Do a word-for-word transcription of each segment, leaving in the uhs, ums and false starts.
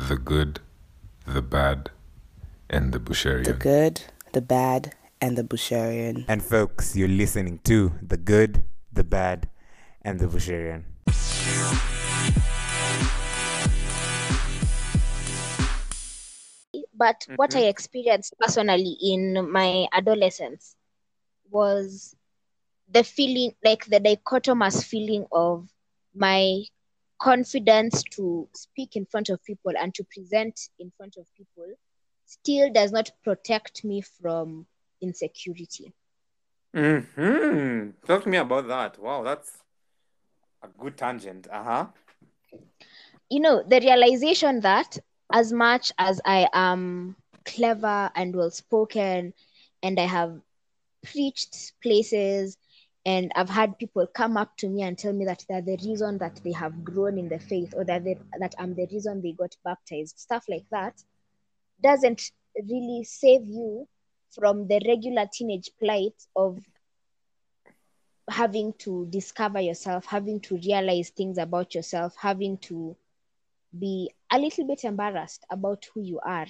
The Good, the Bad, and the Busharian. The Good, the Bad, and the Busharian. And folks, you're listening to The Good, the Bad, and the Busharian. But Mm-hmm. what I experienced personally in my adolescence was the feeling, like the dichotomous feeling of my confidence to speak in front of people and to present in front of people still does not protect me from insecurity. Mm-hmm. Talk to me about that. Wow, that's a good tangent. Uh-huh. You know, the realization that as much as I am clever and well-spoken and I have preached places and I've had people come up to me and tell me that they're the reason that they have grown in the faith, or that they, that I'm the reason they got baptized, stuff like that, doesn't really save you from the regular teenage plight of having to discover yourself, having to realize things about yourself, having to be a little bit embarrassed about who you are.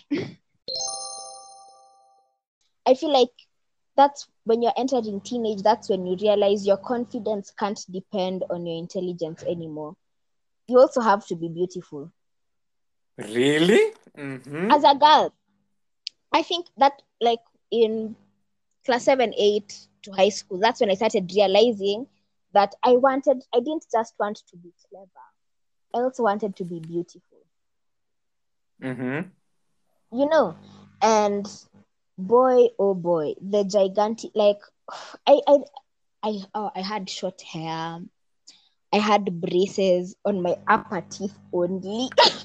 I feel like that's when you're entering teenage, that's when you realize your confidence can't depend on your intelligence anymore. You also have to be beautiful. Really? Mm-hmm. As a girl, I think that like in class seven, eight to high school, that's when I started realizing that I wanted, I didn't just want to be clever. I also wanted to be beautiful. Mm-hmm. You know, and boy, oh boy, the gigantic, like, I, I, I, oh, I had short hair. I had braces on my upper teeth only.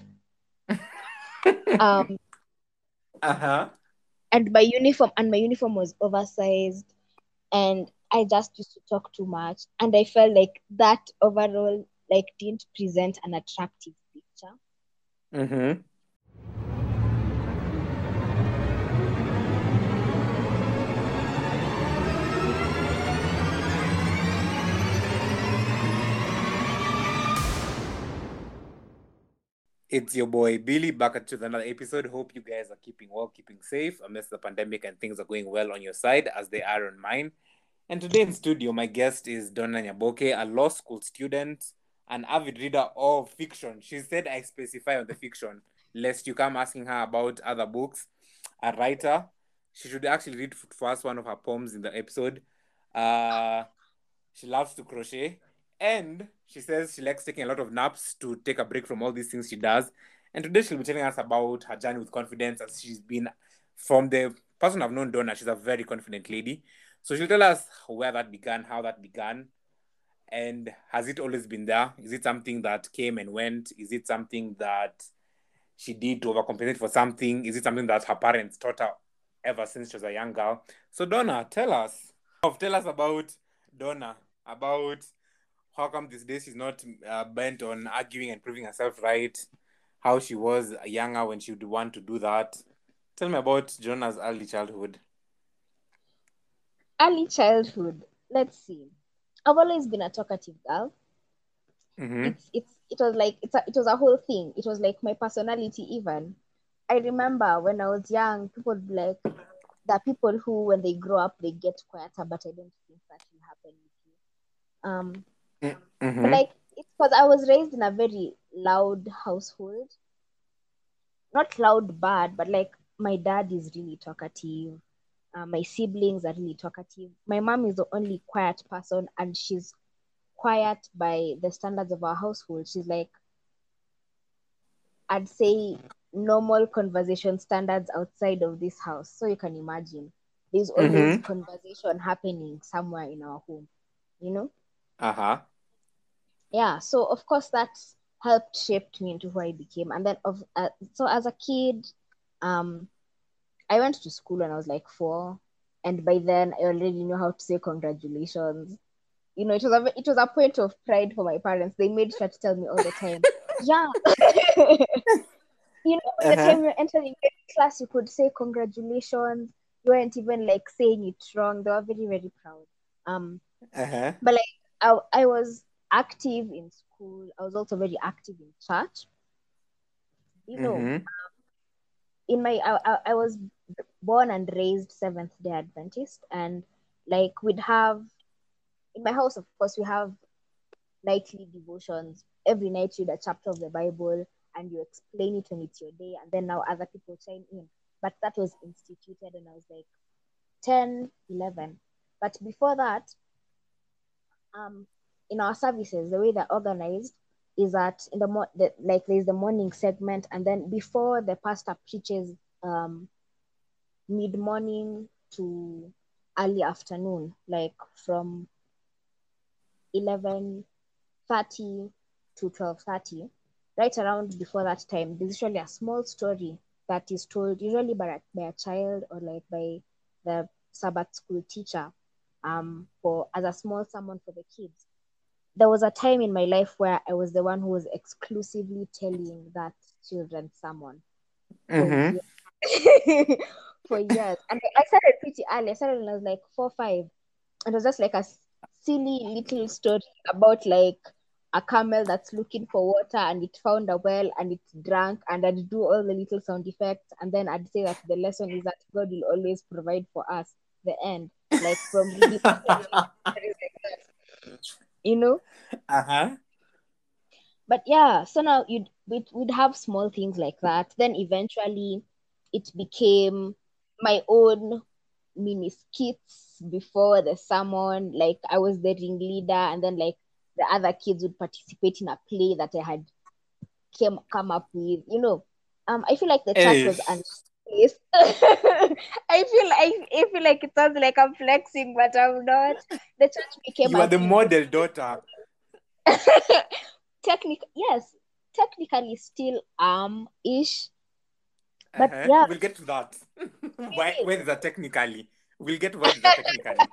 um, uh-huh. and my uniform, and my uniform was oversized, and I just used to talk too much, and I felt like that overall, like, didn't present an attractive picture. Mm-hmm. It's your boy Billy back at another episode. Hope you guys are keeping well, keeping safe amidst the pandemic, and things are going well on your side as they are on mine. And today in studio, my guest is Donna Nyaboke, a law school student, an avid reader of fiction. She said I specify on the fiction, lest you come asking her about other books. A writer. She should actually read for us one of her poems in the episode. Uh, she loves to crochet. And she says she likes taking a lot of naps to take a break from all these things she does. And today she'll be telling us about her journey with confidence, as she's been, from the person I've known, Donna, she's a very confident lady. So she'll tell us where that began, how that began, and has it always been there? Is it something that came and went? Is it something that she did to overcompensate for something? Is it something that her parents taught her ever since she was a young girl? So Donna, tell us. Tell us about Donna, about how come these days she's not uh, bent on arguing and proving herself right, how she was younger when she would want to do that. Tell me about Jonah's early childhood. Early childhood, let's see. I've always been a talkative girl. Mm-hmm. It's it's it was like it's a, it was a whole thing. It was like my personality even. I remember when I was young, people would be like, there are people who, when they grow up, they get quieter, but I don't think that will happen with you. Um, mm-hmm. But like, it's because I was raised in a very loud household. Not loud bad, but like my dad is really talkative. Uh, my siblings are really talkative. My mom is the only quiet person, and she's quiet by the standards of our household. She's like, I'd say, normal conversation standards outside of this house. So you can imagine there's always Mm-hmm. conversation happening somewhere in our home, you know? Uh-huh. Yeah, so of course that helped shaped me into who I became. And then of uh, so as a kid, um, I went to school when I was like four, and by then I already knew how to say congratulations. You know, it was a it was a point of pride for my parents. They made sure to tell me all the time, yeah. You know, by the Uh-huh. time you're entering class, you could say congratulations. You weren't even like saying it wrong. They were very, very proud. Um, Uh-huh. but like I, I was active in school. I was also very active in church. You know, Mm-hmm. in my I, I, I was born and raised Seventh Day Adventist, and like we'd have in my house, of course, we have nightly devotions. Every night you read a chapter of the Bible and you explain it when it's your day, and then now other people chime in. But that was instituted when I was like ten, eleven. But before that, um, in our services, the way they're organized is that in the, mo- the like there's the morning segment, and then before the pastor preaches, um, mid morning to early afternoon, like from eleven thirty to twelve thirty. Right around before that time, there's usually a small story that is told, usually by a, by a child or like by the Sabbath school teacher, um, for as a small sermon for the kids. There was a time in my life where I was the one who was exclusively telling that children's sermon for Mm-hmm. years. For years. And I started pretty early. I started when I was like four, five. And it was just like a silly little story about like a camel that's looking for water and it found a well and it drank, and I'd do all the little sound effects, and then I'd say that the lesson is that God will always provide for us. The end. Like from really stories like that, you know? Uh-huh. But yeah, so now you'd we'd, we'd have small things like that. Then eventually it became my own mini skits before the sermon. Like I was the ringleader, and then like the other kids would participate in a play that I had came come up with. You know, um, I feel like the church Hey. was an place. I feel I, I feel like it sounds like I'm flexing, but I'm not. The church became You are a the thing. model daughter. Technic yes, technically still am ish, but Uh-huh. yeah, We'll get to that. Why maybe. when is that technically? We'll get why is that technically.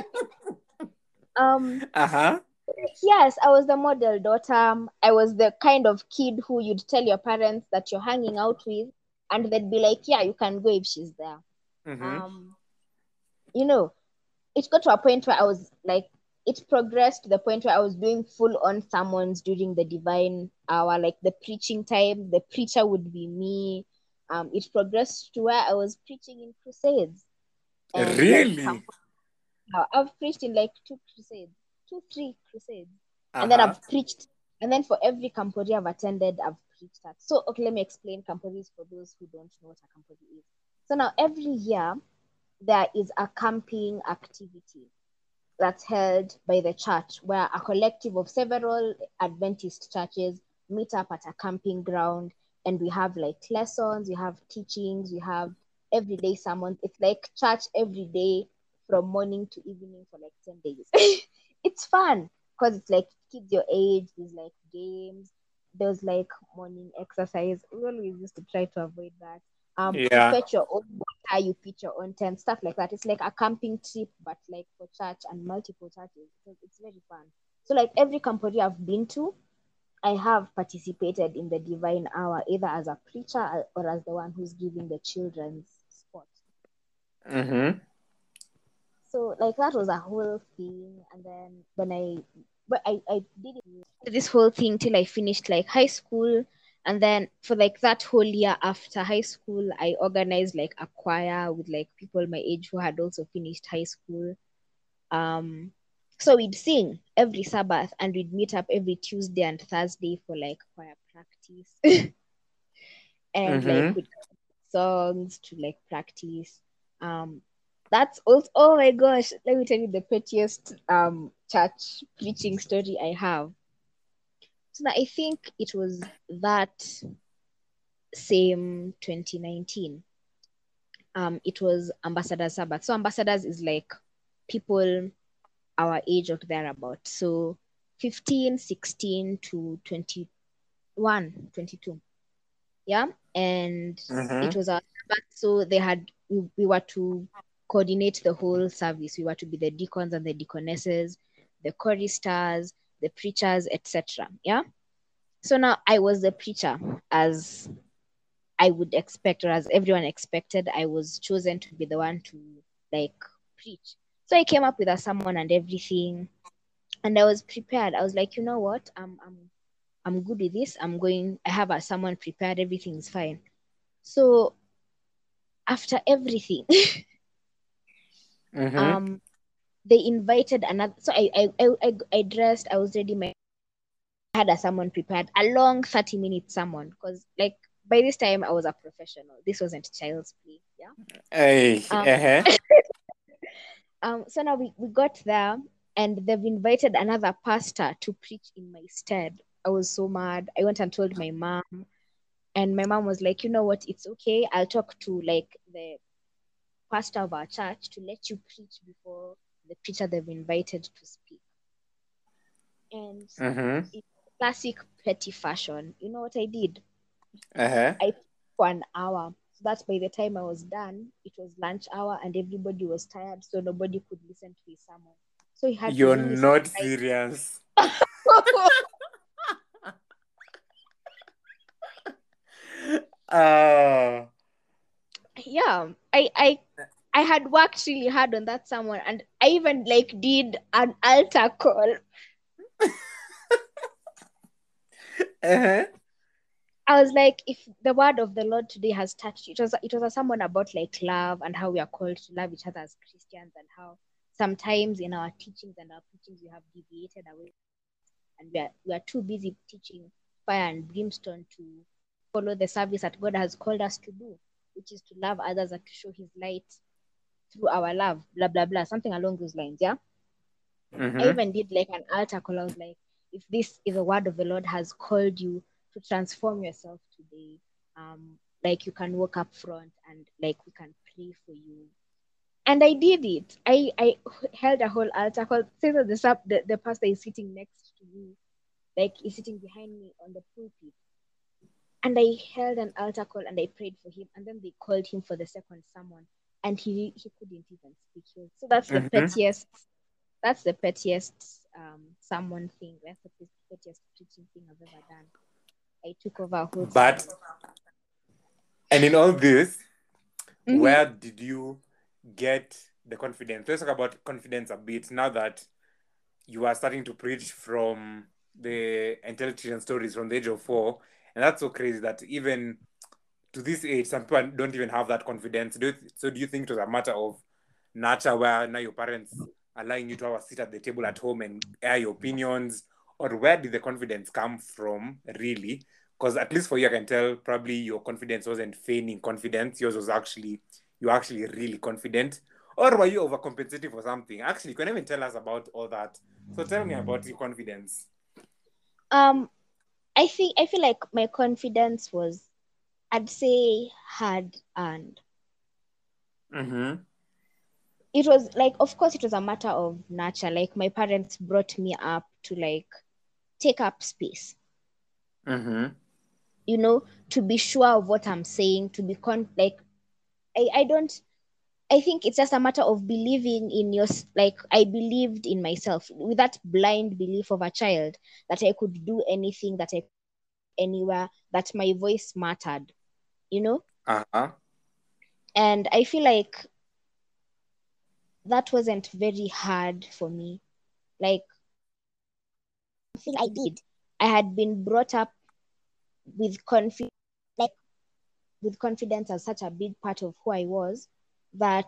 um Uh-huh. yes, I was the model daughter. I was the kind of kid who you'd tell your parents that you're hanging out with, and they'd be like, yeah, you can go if she's there. Mm-hmm. um you know, it got to a point where I was like, it progressed to the point where I was doing full on sermons during the divine hour, like the preaching time. The preacher would be me. Um, it progressed to where I was preaching in crusades and like camp. Really? I've preached in like two crusades, two, three crusades, and then Uh-huh. I've preached, and then for every campori I've attended, I've preached at. So okay, let me explain camporis for those who don't know what a campori is. So now every year there is a camping activity that's held by the church, where a collective of several Adventist churches meet up at a camping ground, and we have like lessons, we have teachings, we have everyday sermons. It's like church every day from morning to evening for like ten days. It's fun because it's like kids your age, there's like games, there's like morning exercise. We always used to try to avoid that. Um, you Yeah. fetch your own water, you pitch your own tent, stuff like that. It's like a camping trip, but like for church and multiple churches. So it's very fun. So like every campori I've been to, I have participated in the divine hour, either as a preacher or as the one who's giving the children's spot. Mm-hmm. So like that was a whole thing. And then when I but I, I did it, this whole thing till I finished like high school. And then for like that whole year after high school, I organized like a choir with like people my age who had also finished high school. Um so we'd sing every Sabbath, and we'd meet up every Tuesday and Thursday for like choir practice. And like Mm-hmm. with songs to like practice. Um, that's also, oh my gosh, let me tell you the pettiest um church preaching story I have. So I think it was that same twenty nineteen. Um, it was Ambassador Sabbath. So ambassadors is like people our age or thereabout. So fifteen, sixteen to twenty-one, twenty-two. Yeah. And it Mm-hmm. was our Sabbath. So they had, we, we were to coordinate the whole service. We were to be the deacons and the deaconesses, the choristers, the preachers, et cetera. Yeah. So now I was the preacher, as I would expect, or as everyone expected. I was chosen to be the one to like preach. So I came up with a sermon and everything, and I was prepared. I was like, you know what? I'm I'm I'm good with this. I'm going, I have a, someone prepared, everything's fine. So after everything, Mm-hmm. um, they invited another. So I, I, I, I, I dressed. I was ready. My I had a someone prepared, a long thirty minute sermon, because like by this time I was a professional. This wasn't child's play. Yeah. Hey, Um. uh-huh. um. So now we, we got there, and they've invited another pastor to preach in my stead. I was so mad. I went and told my mom, and my mom was like, you know what? It's okay. I'll talk to like the pastor of our church to let you preach before the preacher they've invited to speak. And Mm-hmm. in classic petty fashion, you know what I did? Uh-huh. I for an hour. So that's by the time I was done, it was lunch hour and everybody was tired, so nobody could listen to his sermon. So he had You're to really not sacrifice. serious. uh Yeah, I I I had worked really hard on that sermon, and I even like did an altar call. uh-huh. I was like, if the word of the Lord today has touched you, it was it was a sermon about like love and how we are called to love each other as Christians, and how sometimes in our teachings and our preachings we have deviated away, and we are we are too busy teaching fire and brimstone to follow the service that God has called us to do, which is to love others and to show His light through our love, blah blah blah, something along those lines. Yeah. Mm-hmm. I even did like an altar call. I was like, if this is the word of the Lord has called you to transform yourself today, um, like you can walk up front and like we can pray for you. And I did it. I, I held a whole altar call. Say that the, the the pastor is sitting next to me, like he's sitting behind me on the pulpit. And I held an altar call and I prayed for him. And then they called him for the second sermon, and he he couldn't even speak. So that's the Mm-hmm. pettiest. That's the pettiest um someone thing. That's the pettiest preaching thing I've ever done. I took over a whole But sermon. and in all this, Mhm. where did you get the confidence? Let's talk about confidence a bit now that you are starting to preach from the and tell children stories from the age of four. And that's so crazy that even to this age, some people don't even have that confidence. Do you th- so do you think it was a matter of nurture where now your parents allowing you to have a seat at the table at home and air your opinions? Or where did the confidence come from, really? Because at least for you, I can tell probably your confidence wasn't feigning confidence. Yours was actually, you're actually really confident. Or were you overcompensating for something? Actually, you can even tell us about all that. So tell me about your confidence. Um, I think I feel like my confidence was, I'd say, hard earned. Mm-hmm. It was like, of course, it was a matter of nurture. Like my parents brought me up to like take up space. Mm-hmm. You know, to be sure of what I'm saying, to be con like I, I don't I think it's just a matter of believing in your like I believed in myself with that blind belief of a child that I could do anything, that I could anywhere, that my voice mattered, you know? Uh-huh. And I feel like that wasn't very hard for me. Like thing I did, I had been brought up with confidence, like with confidence as such a big part of who I was, that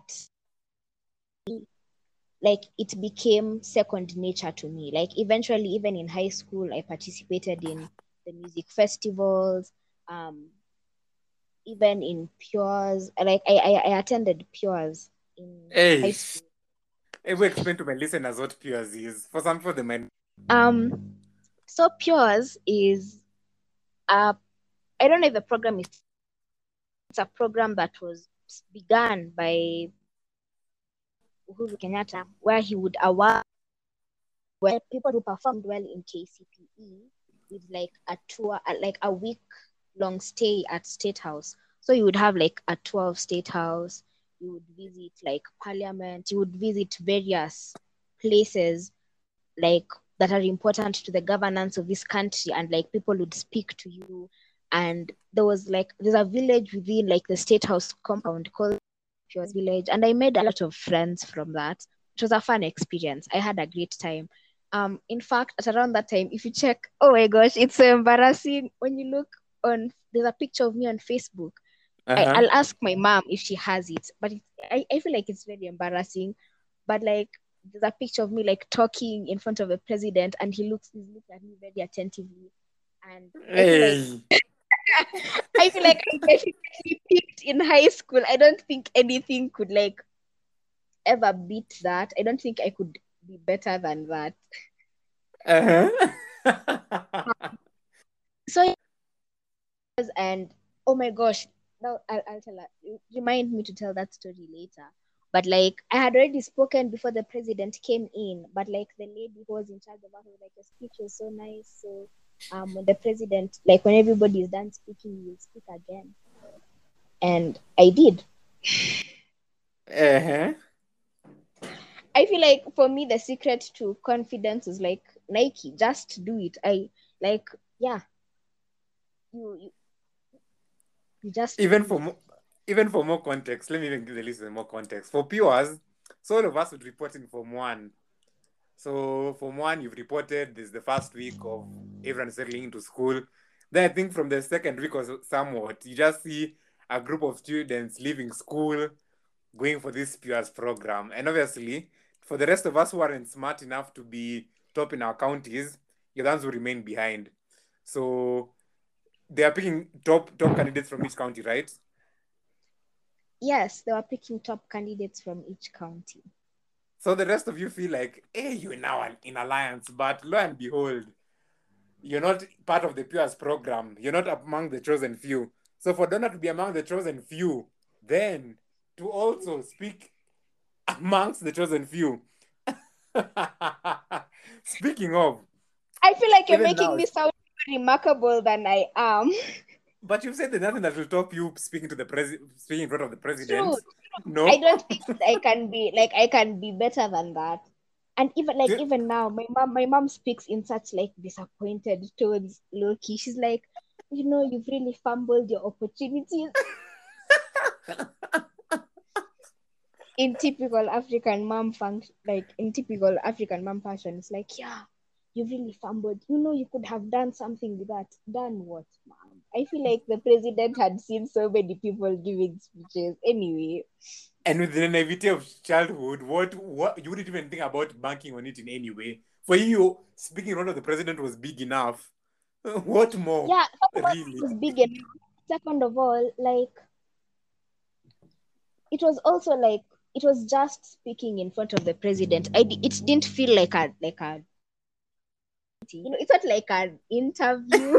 like it became second nature to me. Like eventually, even in high school, I participated in the music festivals, um, even in Pures. Like I, I, I attended Pures in high Hey, school. hey, we explain to my listeners what P S is. For some people, they might. Um, so Pures is a, I don't know if the program is, it's a program that was begun by Uhuru Kenyatta, where he would award where people who performed well in K C P E with like a tour, like a week long stay at State House. So you would have like a tour of State House, you would visit like Parliament, you would visit various places like that are important to the governance of this country, and like people would speak to you. And there was like there's a village within like the State House compound called Pure Village, and I made a lot of friends from that. It was a fun experience. I had a great time. Um, in fact, at around that time, if you check, oh my gosh, it's so embarrassing when you look on. There's a picture of me on Facebook. I, Uh-huh. I'll ask my mom if she has it, but it, I, I feel like it's very embarrassing. But like, there's a picture of me like talking in front of the president, and he looks, he's looking at me very attentively, and I feel like Hey. I feel like I definitely peaked in high school. I don't think anything could like ever beat that. I don't think I could be better than that. Uh-huh. So and oh my gosh, now I'll, I'll tell her. Remind me to tell that story later. But like I had already spoken before the president came in, but like the lady who was in charge of us was like, your speech was so nice. So um when the president, like when everybody is done speaking, you'll speak again. And I did. Uh-huh. I feel like for me the secret to confidence is like Nike. Just do it. I like yeah. You you, you just Even do for it. more, even for more context, let me even give the listeners more context. For P U As, so all of us would report in Form one. So Form one, you've reported this is the first week of everyone settling into school. Then I think from the second week or so- somewhat, you just see a group of students leaving school, going for this P U As program. And obviously, for the rest of us who aren't smart enough to be top in our counties, you're the ones who remain behind. So they are picking top top candidates from each county, right? Yes, they were picking top candidates from each county. So the rest of you feel like, hey, you're now in alliance, but lo and behold, you're not part of the P U A S program. You're not among the chosen few. So for Donna to be among the chosen few, then to also speak amongst the chosen few. Speaking of, I feel like you're even making now, me sound more remarkable than I am. but you've said there's nothing that will stop you speaking to the president, speaking in front of the president. True. I No, don't think I can be like I can be better than that. And even like Do- even now, my mom my mom speaks in such like disappointed tones, Loki. She's like, you know, you've really fumbled your opportunities. In typical African mom function, like in typical African mom fashion, it's like, yeah, you really fumbled. You know, you could have done something with that. Done what, mom? I feel like the president had seen so many people giving speeches. Anyway, and with the naivety of childhood, what what you wouldn't even think about banking on it in any way. For you, speaking in front of the president was big enough. What more, yeah, first of all, it really? was big enough. Second of all, like it was also like it was just speaking in front of the president. I d- it didn't feel like a like a you know, it's not like an interview.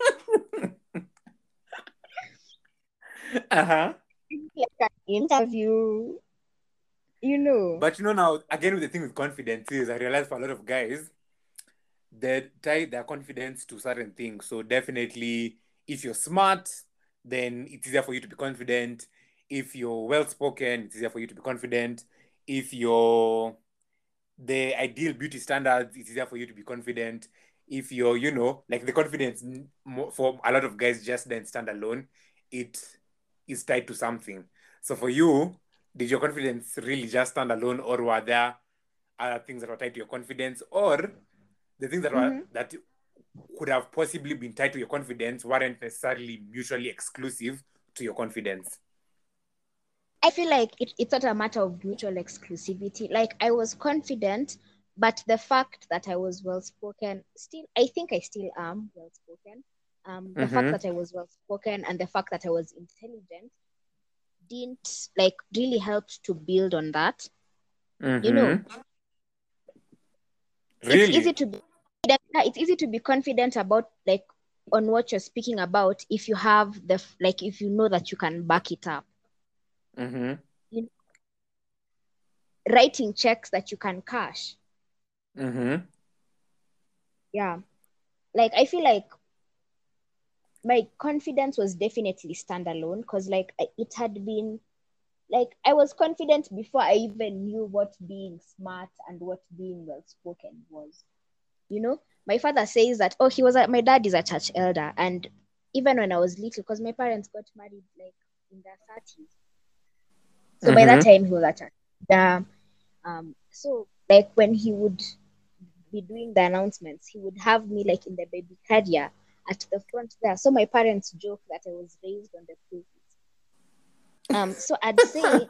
Uh-huh. Like an interview, you know. But you know now, again with the thing with confidence is I realize for a lot of guys, they tie their confidence to certain things. So definitely, if you're smart, then it's easier for you to be confident. If you're well spoken, it's easier for you to be confident. If you're the ideal beauty standards, it's easier for you to be confident. If you're, you know, like the confidence for a lot of guys just then stand alone, it is tied to something. So for you, did your confidence really just stand alone, or were there other things that were tied to your confidence, or the things that were Mm-hmm. that could have possibly been tied to your confidence weren't necessarily mutually exclusive to your confidence? I feel like it, it's not a matter of mutual exclusivity. Like I was confident, but the fact that I was well spoken, still, I think I still am well spoken. Um, the fact Mm-hmm. that I was well spoken and the fact that I was intelligent didn't like really helped to build on that. You know, Mm-hmm. it's easy Really? to be it's easy to be confident about like on what you're speaking about if you have the like if you know that you can back it up. Mm-hmm. You know, writing checks that you can cash. Mm-hmm. Yeah. Like I feel like my confidence was definitely standalone because like I, it had been like I was confident before I even knew what being smart and what being well spoken was. You know, my father says that oh he was a, my dad is a church elder, and even when I was little, because my parents got married like in their thirties, so by that Mm-hmm. time he was a church elder. Um, so like when he would be doing the announcements, he would have me like in the baby carrier at the front there. So my parents joke that I was raised on the pulpit. Um, so I'd say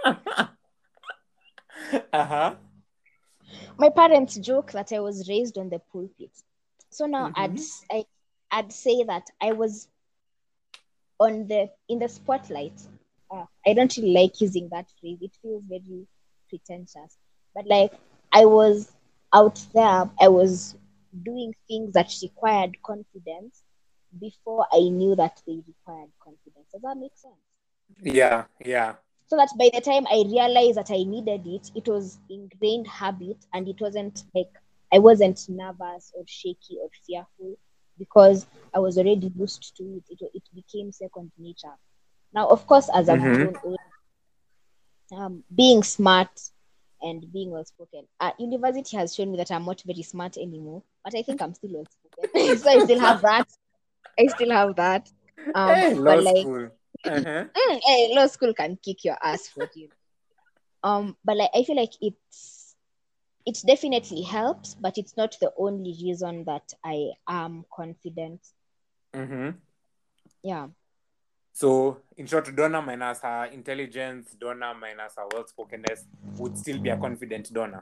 Uh-huh. my parents joke that I was raised on the pulpit. So now I'd Mhm. s- I, I'd say that I was on the in the spotlight. Uh, I don't really like using that phrase. It feels very pretentious. But like I was out there, I was doing things that required confidence before I knew that they required confidence. Does that make sense? Yeah, yeah. So that by the time I realized that I needed it, it was ingrained habit, and it wasn't like I wasn't nervous or shaky or fearful because I was already used to it. It, it became second nature. Now, of course, as I've Mm-hmm. grown old, um, being smart and being well spoken. Uh, university has shown me that I'm not very smart anymore, but I think I'm still well spoken. So I still have that. I still have that. Um, Hey, but law like, school. Uh-huh. mm, eh, law school can kick your ass for you. Um, but like, I feel like it's it definitely helps, but it's not the only reason that I am confident. Mm-hmm. Yeah. So, in short, Donna minus her intelligence, Donna minus her well-spokenness would still be a confident Donna.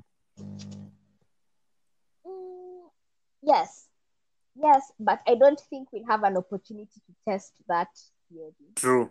Mm, yes. Yes, but I don't think we'll have an opportunity to test that theory. True.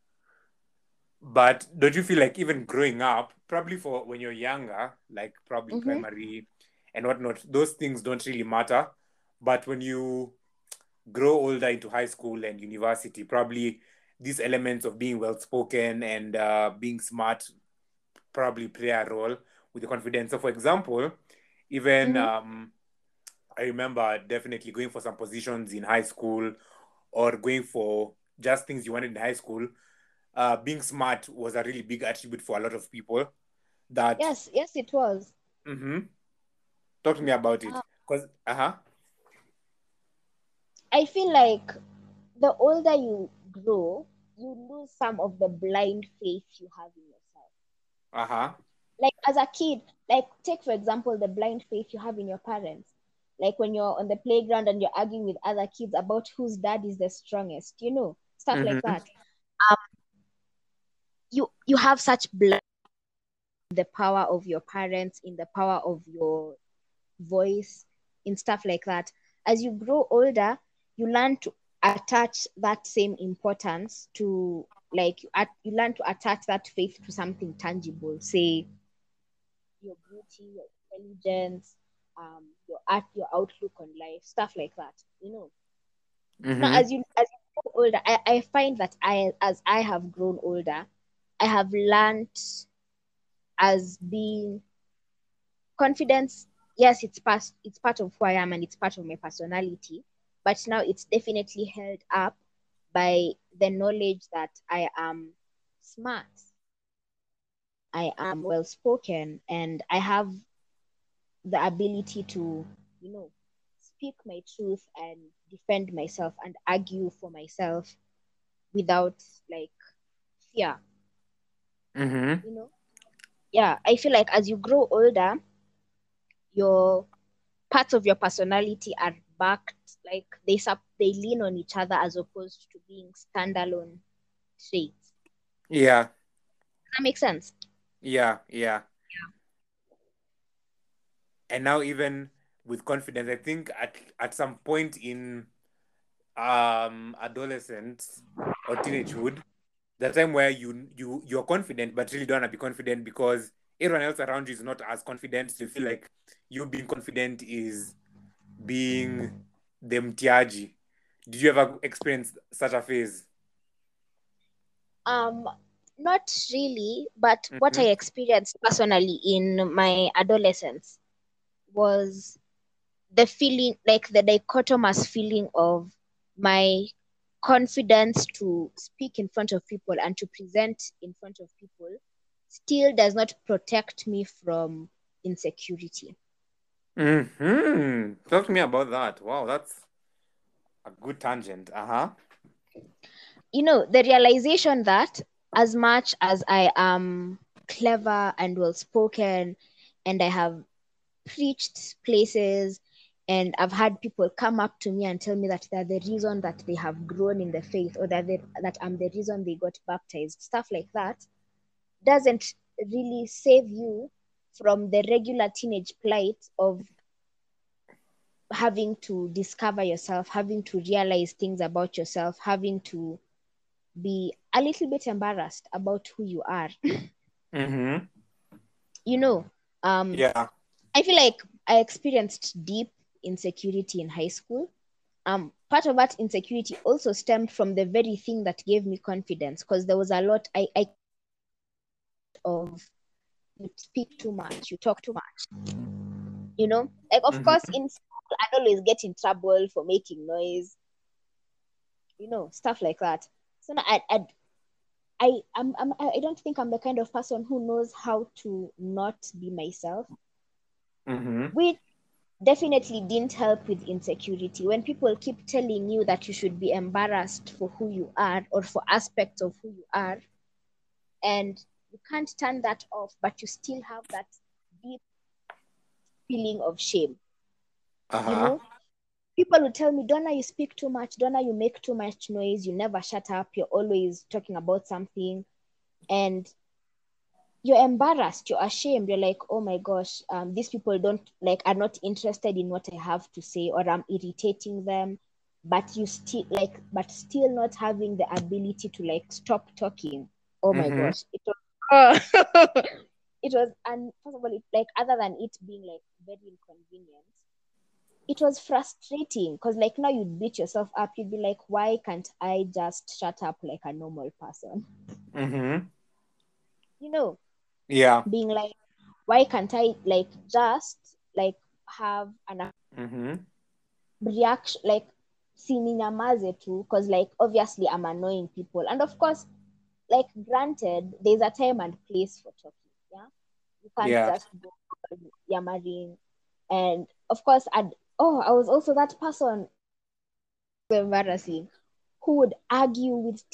But don't you feel like even growing up, probably for when you're younger, like probably Mm-hmm. primary and whatnot, those things don't really matter. But when you grow older into high school and university, probably these elements of being well spoken and uh, being smart probably play a role with the confidence. So, for example, even Mm-hmm. um, I remember definitely going for some positions in high school or going for just things you wanted in high school. Uh, being smart was a really big attribute for a lot of people. That, Yes, yes, it was. mm-hmm. Talk to me about it. Uh, Because, uh huh, I feel like the older you grow, you lose some of the blind faith you have in yourself. uh huh, Like as a kid, like take for example the blind faith you have in your parents. Like when you're on the playground and you're arguing with other kids about whose dad is the strongest, you know, stuff like mm-hmm. that. Um, you you have such blind the power of your parents, in the power of your voice, in stuff like that. As you grow older, you learn to attach that same importance to, like, you, at, you learn to attach that faith to something tangible, say your beauty, your intelligence, um, your art, your outlook on life, stuff like that. You know. Now, Mm-hmm. as you as you grow older, I, I find that I as I have grown older, I have learned as being confidence. Yes, it's part it's part of who I am and it's part of my personality, but now it's definitely held up by the knowledge that I am smart, I am well spoken, and I have the ability to, you know, speak my truth and defend myself and argue for myself without like fear, Mm-hmm. you know. Yeah, I feel like as you grow older, your parts of your personality are backed, like they sub they lean on each other as opposed to being standalone traits. Yeah, Does that make sense? yeah, yeah. And now, even with confidence, I think at, at some point in um adolescence or teenagehood, the time where you you you're confident but really don't want to be confident because everyone else around you is not as confident, so you feel like you being confident is being the mtiaji. Did you ever experience such a phase? Um, not really, but what I Mm-hmm. experienced personally in my adolescence was the feeling, like the dichotomous feeling of my confidence to speak in front of people and to present in front of people still does not protect me from insecurity. Mm-hmm. Talk to me about that. Wow, that's a good tangent. Uh-huh. You know, the realization that as much as I am clever and well spoken and I have preached places, and I've had people come up to me and tell me that they're the reason that they have grown in the faith, or that they, that I'm the reason they got baptized. Stuff like that doesn't really save you from the regular teenage plight of having to discover yourself, having to realize things about yourself, having to be a little bit embarrassed about who you are. Mm-hmm. You know, um, Yeah. I feel like I experienced deep insecurity in high school. Um, part of that insecurity also stemmed from the very thing that gave me confidence, because there was a lot I, I of you speak too much, you talk too much. You know, like of Mhm. course in school I'd always get in trouble for making noise, you know, stuff like that. So now I I I I'm, I'm I don't think I'm the kind of person who knows how to not be myself, Mm-hmm. which definitely didn't help with insecurity. When people keep telling you that you should be embarrassed for who you are or for aspects of who you are, and you can't turn that off, but you still have that deep feeling of shame. Uh-huh. You know, people will tell me, Donna, you speak too much. Donna, you make too much noise. You never shut up. You're always talking about something. And you're embarrassed. You're ashamed. You're like, oh my gosh, um, these people don't like are not interested in what I have to say, or I'm irritating them. But you still like, but still not having the ability to like stop talking. Oh my Mm-hmm. gosh, it was, oh. It was, and first of all, it, like other than it being like very inconvenient, it was frustrating because like now you'd beat yourself up. You'd be like, why can't I just shut up like a normal person? Mm-hmm. You know, Yeah. being like, why can't I like just like have an Mm-hmm. reaction, like sininyamaze too, because like obviously I'm annoying people, and of course, like granted, there's a time and place for talking. Yeah, you can't Yeah. just go yammering, and of course, I'd oh, I was also that person, embarrassing, who would argue with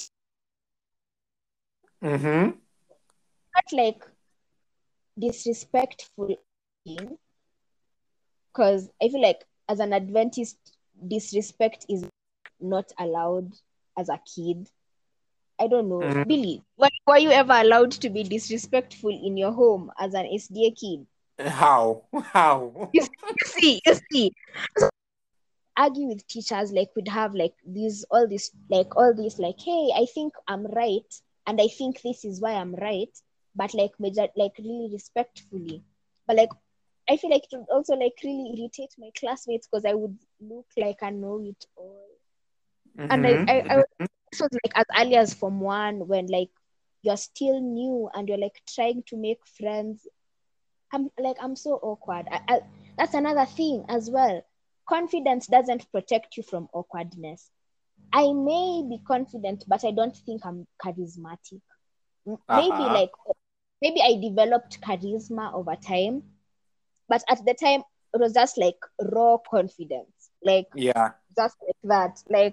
Mm-hmm. not like disrespectful thing, because I feel like as an Adventist, disrespect is not allowed as a kid. I don't know. Mm-hmm. Billy, were, were you ever allowed to be disrespectful in your home as an S D A kid? How? How? You, you see, you see. Argue with teachers, like we'd have like these all this like all this like, hey, I think I'm right, and I think this is why I'm right, but like major like really respectfully. But like I feel like it would also like really irritate my classmates because I would look like I know it all. And I, I, I Mm-hmm. was, this was like as early as form one, when like you're still new and you're like trying to make friends. I'm like I'm so awkward. I, I, that's another thing as well. Confidence doesn't protect you from awkwardness. I may be confident, but I don't think I'm charismatic. M- Maybe Uh-huh. like maybe I developed charisma over time, but at the time it was just like raw confidence, like Yeah. just like that, like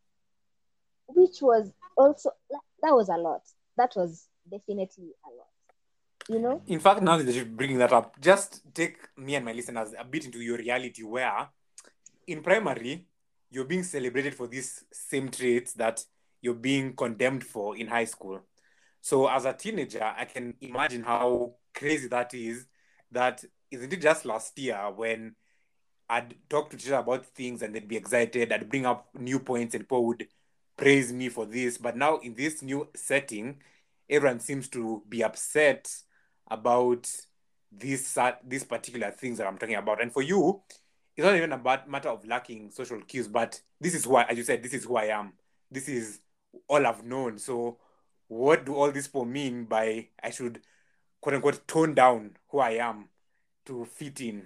which was also that was a lot. That was definitely a lot, you know. In fact, now that you're bringing that up, just take me and my listeners a bit into your reality where in primary, you're being celebrated for these same traits that you're being condemned for in high school. So as a teenager, I can imagine how crazy that is. That isn't it just last year when I'd talk to teachers about things and they'd be excited. I'd bring up new points and people would praise me for this. But now in this new setting, everyone seems to be upset about these uh, these particular things that I'm talking about. And for you, it's not even a matter of lacking social cues, but this is who I, as you said, this is who I am. This is all I've known. So what do all these people mean by I should quote unquote tone down who I am to fit in?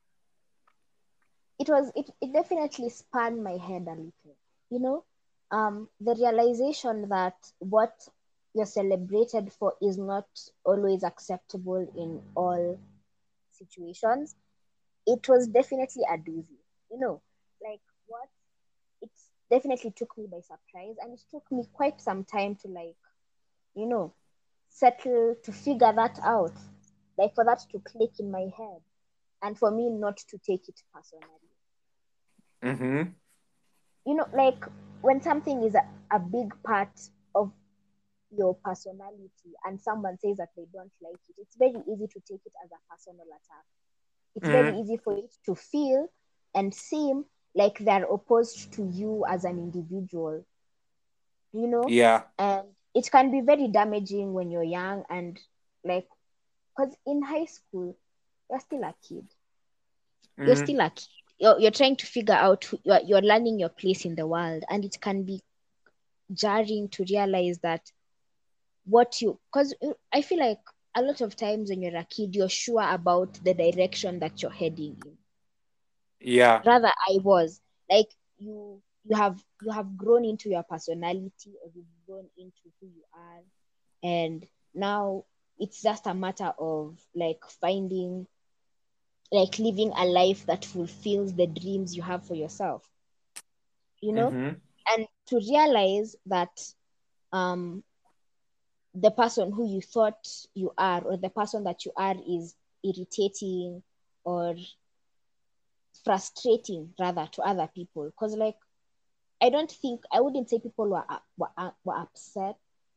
It was it, it definitely spanned my head a little, you know. Um the realization that what you're celebrated for is not always acceptable in all situations. It was definitely a doozy, you know. Like what it definitely took me by surprise, and it took me quite some time to like, you know, settle to figure that out, like for that to click in my head. and for me not to take it personally. Mm-hmm. You know, like when something is a, a big part of your personality and someone says that they don't like it, it's very easy to take it as a personal attack. It's very Mm. easy for it to feel and seem like they're opposed to you as an individual, you know? Yeah. And it can be very damaging when you're young and like, because in high school, you're still a kid. You're Mm. still a kid. You're, you're trying to figure out, who, you're, you're learning your place in the world. And it can be jarring to realize that what you, because I feel like a lot of times when you're a kid, you're sure about the direction that you're heading in. Yeah. Rather, I was like you you have you have grown into your personality, or you've grown into who you are, and now it's just a matter of like finding, like living a life that fulfills the dreams you have for yourself, you know. Mm-hmm. And to realize that um the person who you thought you are, or the person that you are, is irritating or frustrating rather to other people. Because like I don't think, I wouldn't say people were were, were upset.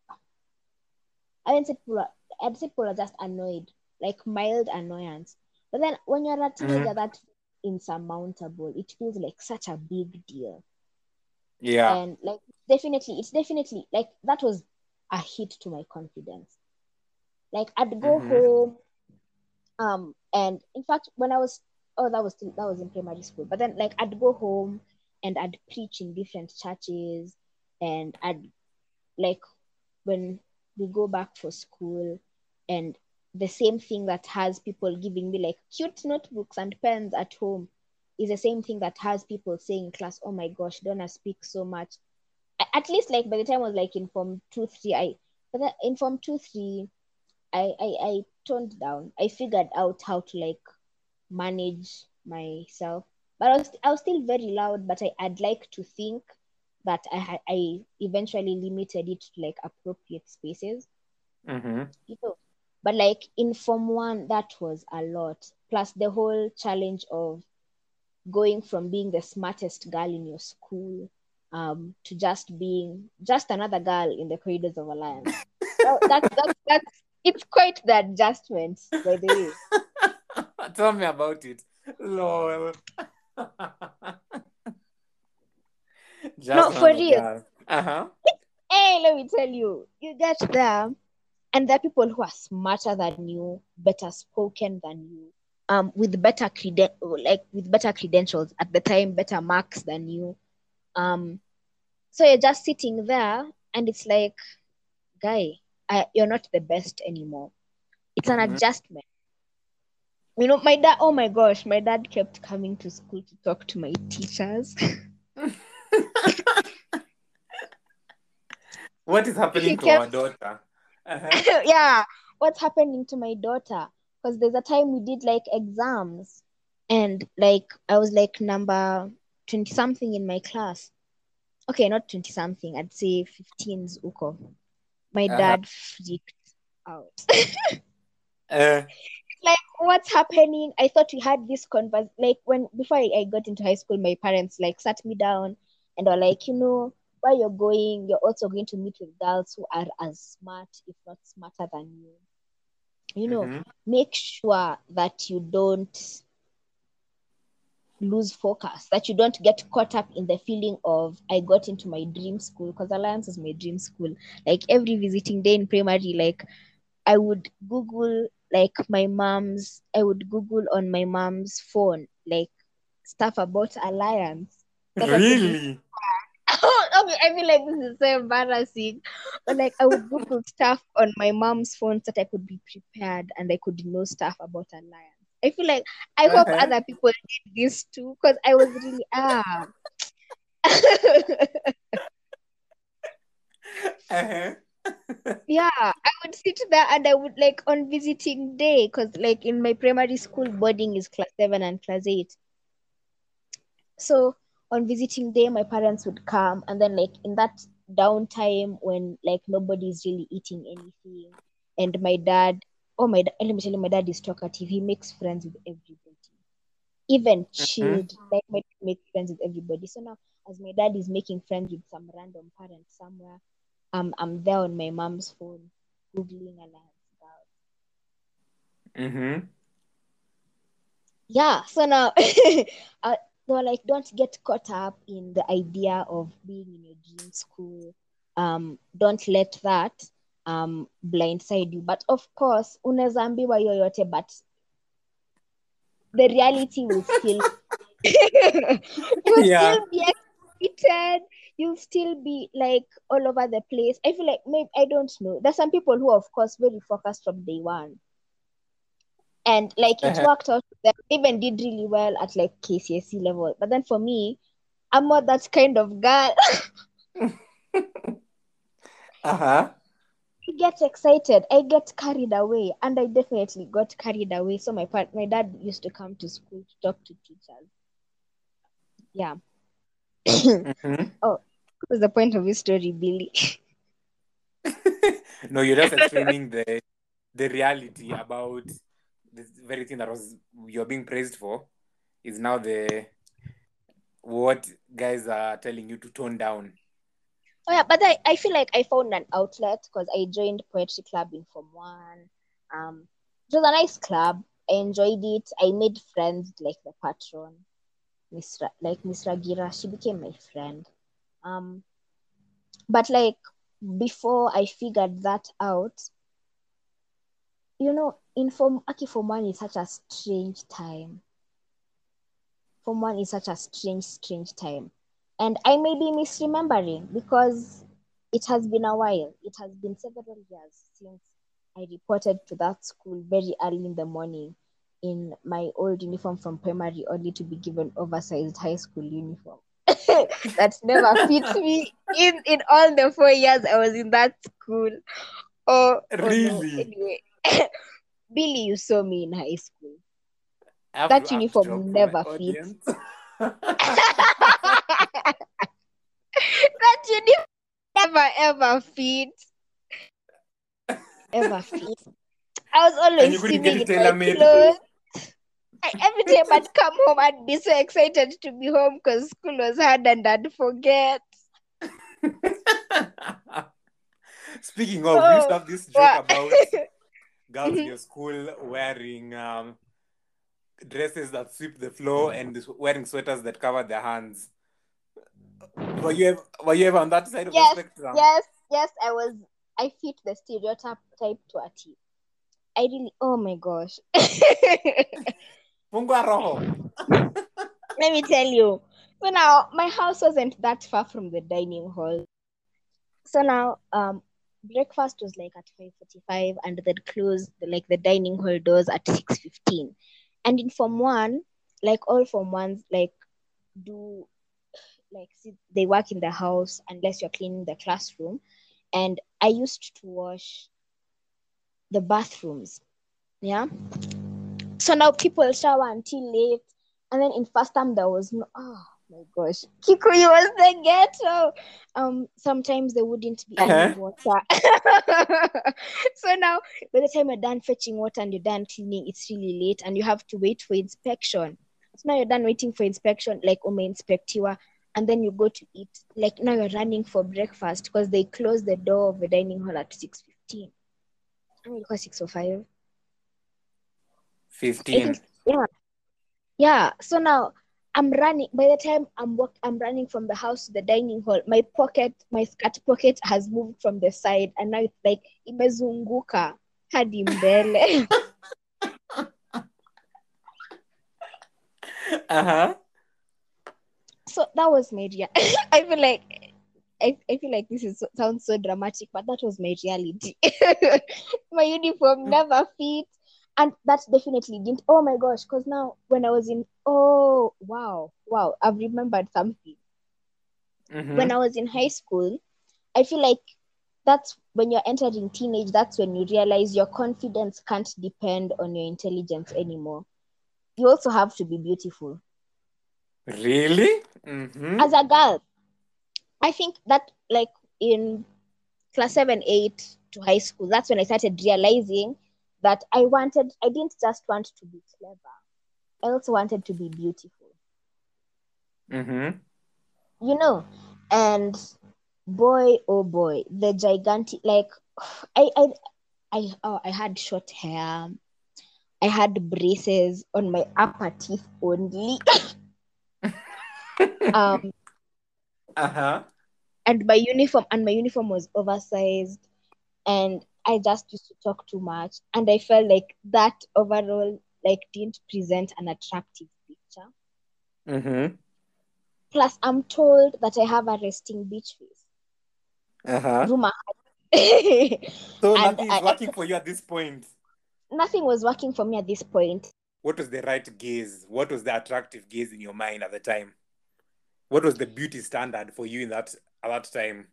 I wouldn't say people were, I'd say people are just annoyed, like mild annoyance. But then when you're a teenager, Mm. that's insurmountable. It feels like such a big deal. Yeah. And like definitely, it's definitely like that was a hit to my confidence. Like I'd go Mm-hmm. home, um, and in fact, when I was, oh, that was still, that was in primary school. But then like I'd go home and I'd preach in different churches, and I'd like when we go back for school, and the same thing that has people giving me like cute notebooks and pens at home is the same thing that has people saying in class, oh my gosh, Donna speaks so much. At least like by the time I was like in form two three, I but then in form two three, I, I I toned down. I figured out how to like manage myself, but I was I was still very loud. But I, I'd like to think that I had I eventually limited it to like appropriate spaces, Mm-hmm. you know. But like in form one, that was a lot. Plus the whole challenge of going from being the smartest girl in your school, um, to just being just another girl in the corridors of Alliance. That, that, that, that's it's quite the adjustment, by the way. Tell me about it. Lol. Just No, for another real. girl. Uh-huh. Hey, let me tell you, you get there, and there are people who are smarter than you, better spoken than you, um, with better creden- like with better credentials at the time, better marks than you. Um, so you're just sitting there, and it's like, guy, I, you're not the best anymore. It's an Mm-hmm. adjustment. You know, my dad. Oh my gosh, my dad kept coming to school to talk to my teachers. What is He happening to our kept, daughter? Uh-huh. yeah, what's happening to my daughter? Because there's a time we did like exams, and like I was like number twenty something in my class. Okay, not twenty something, I'd say fifteen's uko. My Uh-huh. dad freaked out. Uh, Like, what's happening? I thought we had this convers like when before I, I got into high school, my parents like sat me down and were like, you know, where you're going, you're also going to meet with girls who are as smart, if not smarter than you. You know, mm-hmm. make sure that you don't lose focus, that you don't get caught up in the feeling of I got into my dream school, because Alliance is my dream school. Like every visiting day in primary, like I would Google like my mom's, I would Google on my mom's phone, like stuff about Alliance. That I could be, Really? okay, I feel like this is so embarrassing. But like I would Google stuff on my mom's phone so that I could be prepared and I could know stuff about Alliance. I feel like I hope Uh-huh. other people did this too, because I was really ah. Uh-huh. Yeah, I would sit there and I would like on visiting day, because like in my primary school, boarding is class seven and class eight. So on visiting day, my parents would come, and then like in that downtime when like nobody's really eating anything, and my dad, oh my, da- let me tell you, my dad is talkative. He makes friends with everybody. even Mhm. chilled, like made to make friends with everybody. So now, as my dad is making friends with some random parent somewhere, um, I'm there on my mom's phone, googling alliance girls. Mhm. Yeah. So now, uh, they were like, don't get caught up in the idea of being in your dream school. Um, don't let that um blindside you. But of course, unaweza ambiwa yoyote, but the reality will still you'll Yeah. still be excited. You'll still be like all over the place. I feel like maybe I don't know. There's some people who, of course, very focused from day one, and like it Uh-huh. worked out. For them. They even did really well at like K C S E level. But then for me, I'm not that kind of girl. Uh-huh. I get excited. I get carried away, and I definitely got carried away. So my part, my dad used to come to school to talk to teachers. Yeah. Mhm. Oh, what was the point of this story, Billy? No, you're just explaining the the reality about this very thing that was you're being praised for is now the what guys are telling you to tone down. Oh yeah, but I, I feel like I found an outlet because I joined poetry club in Form One. Um, it was a nice club. I enjoyed it. I made friends like the patron, Miss Ra- like Miss Ragira. She became my friend. Um, but like before I figured that out, you know, in Form Aki Form One is such a strange time. Form One is such a strange, strange time, and I may be misremembering because it has been a while. It has been several years since I reported to that school very early in the morning in my old uniform from primary, only to be given oversized high school uniform. That never fits me in in all the four years I was in that school. Oh, oh no. Really? Anyway, Billy, you saw me in high school. I have to That I have to talk uniform for my never fits. audience. That uniform never ever fits. Ever fits. I was And you always couldn't get swimming it in my tailor made. clothes. I, every time I'd come home, I'd be so excited to be home because school was hard and I'd forget. Speaking of, we used to Oh, have this joke what? about girls in your school wearing um, dresses that sweep the floor and wearing sweaters that cover their hands. Were you ever, were you ever on that side of the Yes, spectrum? yes, yes. I was. I fit the stereotype type to a T. I really. Oh my gosh. Fungua roho. Let me tell you. So now my house wasn't that far from the dining hall. So now um breakfast was like at five forty-five and they'd close the, like the dining hall doors at six fifteen. And in Form one, like all Form ones like do like sit, they work in the house unless you're cleaning the classroom. And I used to wash the bathrooms. Yeah. So now people shower until late. And then in first time there was no, oh my gosh, Kikuyu was the ghetto. Um, sometimes there wouldn't be any Uh-huh. water. So now by the time you're done fetching water and you're done cleaning, it's really late and you have to wait for inspection. So now you're done waiting for inspection, like Ome inspect you, and then you go to eat. Like now you're running for breakfast because they close the door of the dining hall at six fifteen. I mean, it six oh five. I think fifteen. yeah. Yeah, so now I'm running. By the time I'm walk, I'm running from the house to the dining hall. My pocket, my skirt pocket has moved from the side, and now it's like imezunguka hadi mbele. Uh-huh. So that was my rea- I feel like I, I feel like this is sounds so dramatic, but that was my reality. My uniform never fit, and that definitely didn't. Oh my gosh! Because now when I was in, oh wow, wow, I've remembered something. When I Mm-hmm. was in high school, I feel like that's when you're entering teenage, that's when you realize your confidence can't depend on your intelligence anymore. You also have to be beautiful. Really? Mm-hmm. As a girl, I think that like in class seven, eight to high school, that's when I started realizing that I wanted, I didn't just want to be clever. I also wanted to be beautiful. Mm-hmm. You know, and boy, oh boy, the gigantic, like, I, I, I, oh, I had short hair. I had braces on my upper teeth only. um, Uh-huh. and my uniform, and my uniform was oversized, and I just used to talk too much, and I felt like that overall, like, didn't present an attractive picture. Mm-hmm. Plus, I'm told that I have a resting beach face. Uh-huh. Rumor. So and nothing is I, working for you at this point. nothing was working for me at this point. What was the right gaze? What was the attractive gaze in your mind at the time? What was the beauty standard for you in that at that time?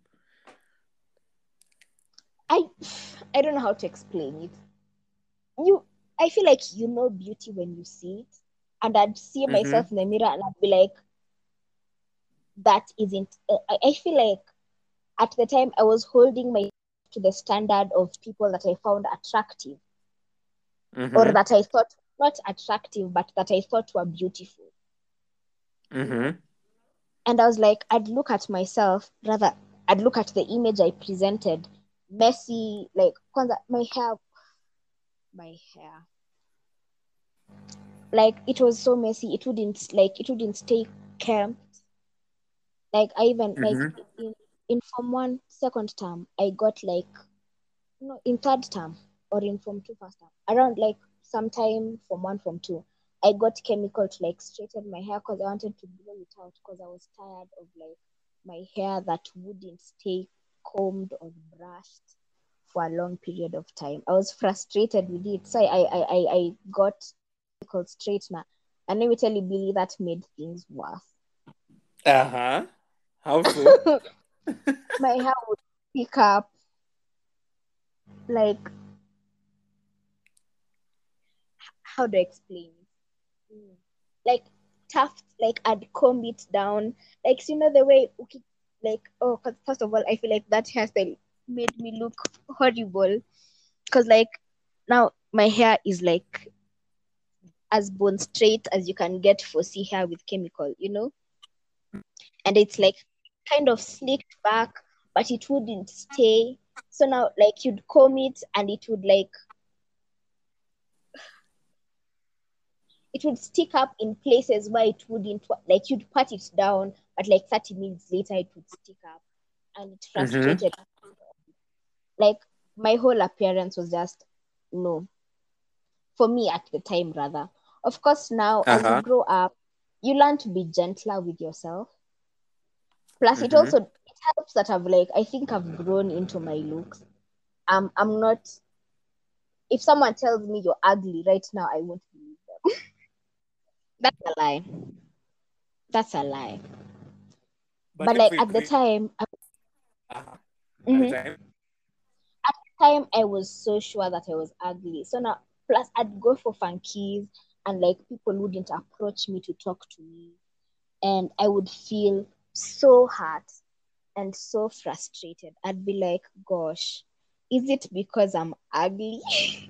I I don't know how to explain it. You, I feel like you know beauty when you see it, and I'd see Mm-hmm. myself in the mirror and I'd be like, that isn't. Uh, I, I feel like at the time I was holding my to the standard of people that I found attractive, Mm-hmm. or that I thought not attractive, but that I thought were beautiful. Mm-hmm. And I was like, I'd look at myself, rather, I'd look at the image I presented, messy, like, kwanza, my hair, my hair, like, it was so messy, it wouldn't, like, it wouldn't stay kempt. Like, I even, like, Mm-hmm. in, in Form one, second term, I got, like, no, in third term, or in Form two, first term, around, like, sometime Form one, Form two, I got chemical to, like, straighten my hair because I wanted to blow it out because I was tired of, like, my hair that wouldn't stay combed or brushed for a long period of time. I was frustrated with it. So I I, I, I got chemical straightener. And let me tell you, Billy, that made things worse. Uh-huh. How so? My hair would pick up, like, how do I explain it? Mm. Like, tuft, like, I'd comb it down. Like, so you know the way, okay, like, oh, 'cause first of all, I feel like that hairstyle made me look horrible. Because, like, now my hair is, like, as bone straight as you can get for C hair with chemical, you know? And it's, like, kind of slicked back, but it wouldn't stay. So now, like, you'd comb it and it would, like, it would stick up in places where it wouldn't, like, you'd pat it down, but like thirty minutes later it would stick up, and it Mm-hmm. frustrated. Like, my whole appearance was just no, for me at the time, rather. Of course, now as you Uh-huh. grow up, you learn to be gentler with yourself. Plus, it Mm-hmm. also, it helps that I've, like, I think I've grown into my looks. Um, I'm not. If someone tells me you're ugly right now, I won't believe them. That's a lie. That's a lie. But But, if like, we at the create time, uh-huh. At the mhm, time. at the time I was so sure that I was ugly. So now, plus I'd go for funkies, and, like, people wouldn't approach me to talk to me, and I would feel so hurt and so frustrated. I'd be like, gosh, is it because I'm ugly?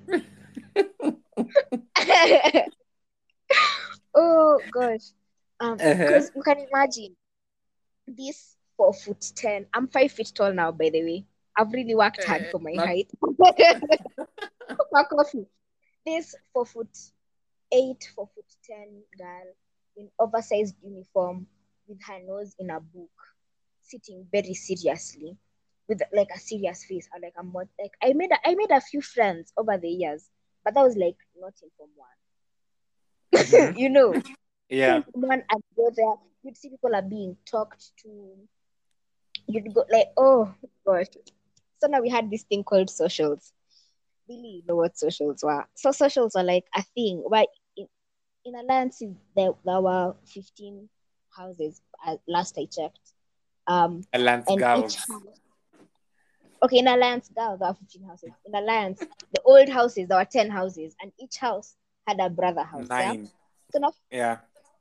Oh gosh. Um, Uh-huh. because you can imagine this four foot ten. I'm five feet tall now, by the way. I've really worked hard Uh, for my not height. For coffee. This four foot eight, four foot ten girl in oversized uniform with her nose in a book, sitting very seriously, with, like, a serious face. I like I'm not, like, I made a, I made a few friends over the years, but that was, like, not in Form one. mm-hmm. You know, Yeah. in Form one, I'd go there, you'd see people are being talked to. You'd go, like, oh gosh. So now we had this thing called socials. Really, you know what socials were? So socials were like a thing where in, in Alliance there, there were fifteen houses, uh, last I checked. Um, Alliance and each girls. house, okay, in Alliance girl there were fifteen houses. In Alliance, the old houses there were ten houses, and each house had a brother house. Yeah. Nine. So now, Yeah.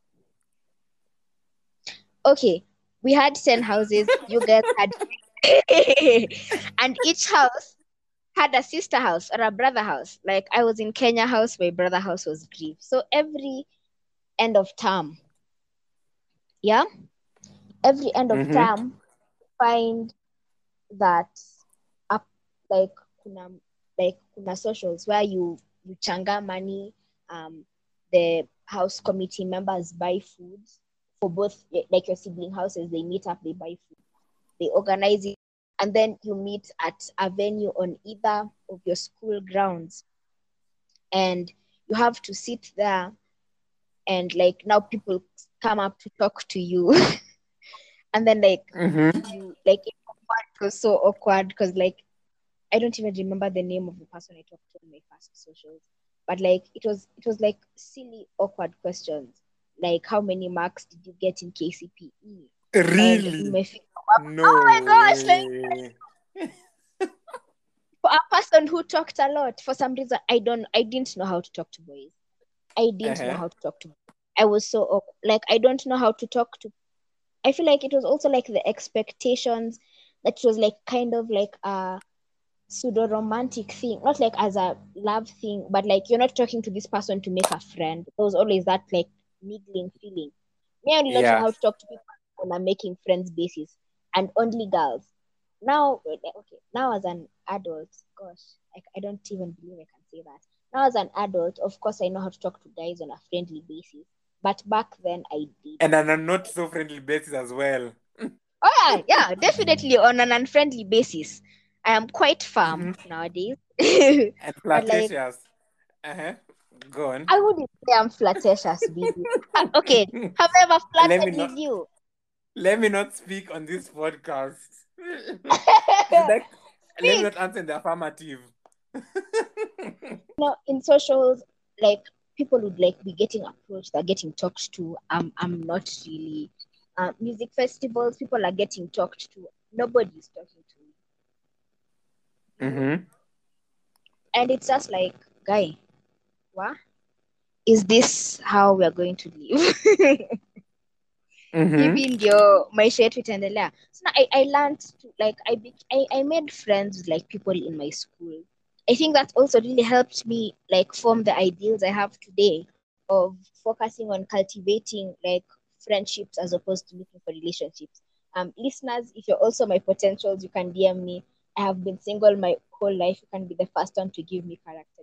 okay, we had ten houses. You guys had, and each house had a sister house or a brother house. Like, I was in Kenya house, my brother house was Grief. So every end of term. Yeah, every end of Mm-hmm. term, find that up like kuna like kuna socials where you you changa money. Um, the house committee members buy food for both, like your sibling houses. They meet up, they buy food, they organize it, and then you meet at a venue on either of your school grounds, and you have to sit there, and like now people come up to talk to you. And then like Mm-hmm. you like it was so awkward because like I don't even remember the name of the person I talked to on my first socials, but like it was it was like silly awkward questions, like how many marks did you get in K C P E, and Really? mmefika- oh my No gosh, like way. for a person who talked a lot, for some reason I don't I didn't know how to talk to boys. I didn't know Uh-huh. how to talk to boys. I was so awk- like I don't know how to talk to. I feel like it was also like the expectations that it was like kind of like a pseudo romantic thing, not like as a love thing, but like you're not talking to this person to make a friend. There was always that like niggling feeling. Me, I did not know Yeah. how to talk to people on a making friends basis, and only girls. Now, okay, now as an adult, gosh, I, I don't even believe I can say that. Now as an adult, of course, I know how to talk to guys on a friendly basis, but back then I did. And on a not so friendly basis as well. Oh yeah, yeah, definitely on an unfriendly basis. I am quite Mm-hmm. firm nowadays. And But like flirtatious. Uh-huh. Go on. I wouldn't say I'm flirtatious, baby. Uh, okay, have I ever Let me flirted not with you? let me not speak on this podcast. Should I let me Speak. not answer in the affirmative. You know, in socials, like people would like be getting approached, they're getting talked to. I'm I'm not really. Uh, music festivals, people are getting talked to. Nobody's talking to me, you know. Mm-hmm. And it's just like, guy, what is this? How we are going to live? Hivi Mm-hmm. ndio maisha yetu itaendelea. So now I, I learned to like I, be, I I made friends with like people in my school. I think that also really helped me like form the ideals I have today of focusing on cultivating like friendships as opposed to looking for relationships. Um, listeners, if you're also my potentials, you can D M me. I have been single my whole life. You can be the first one to give me character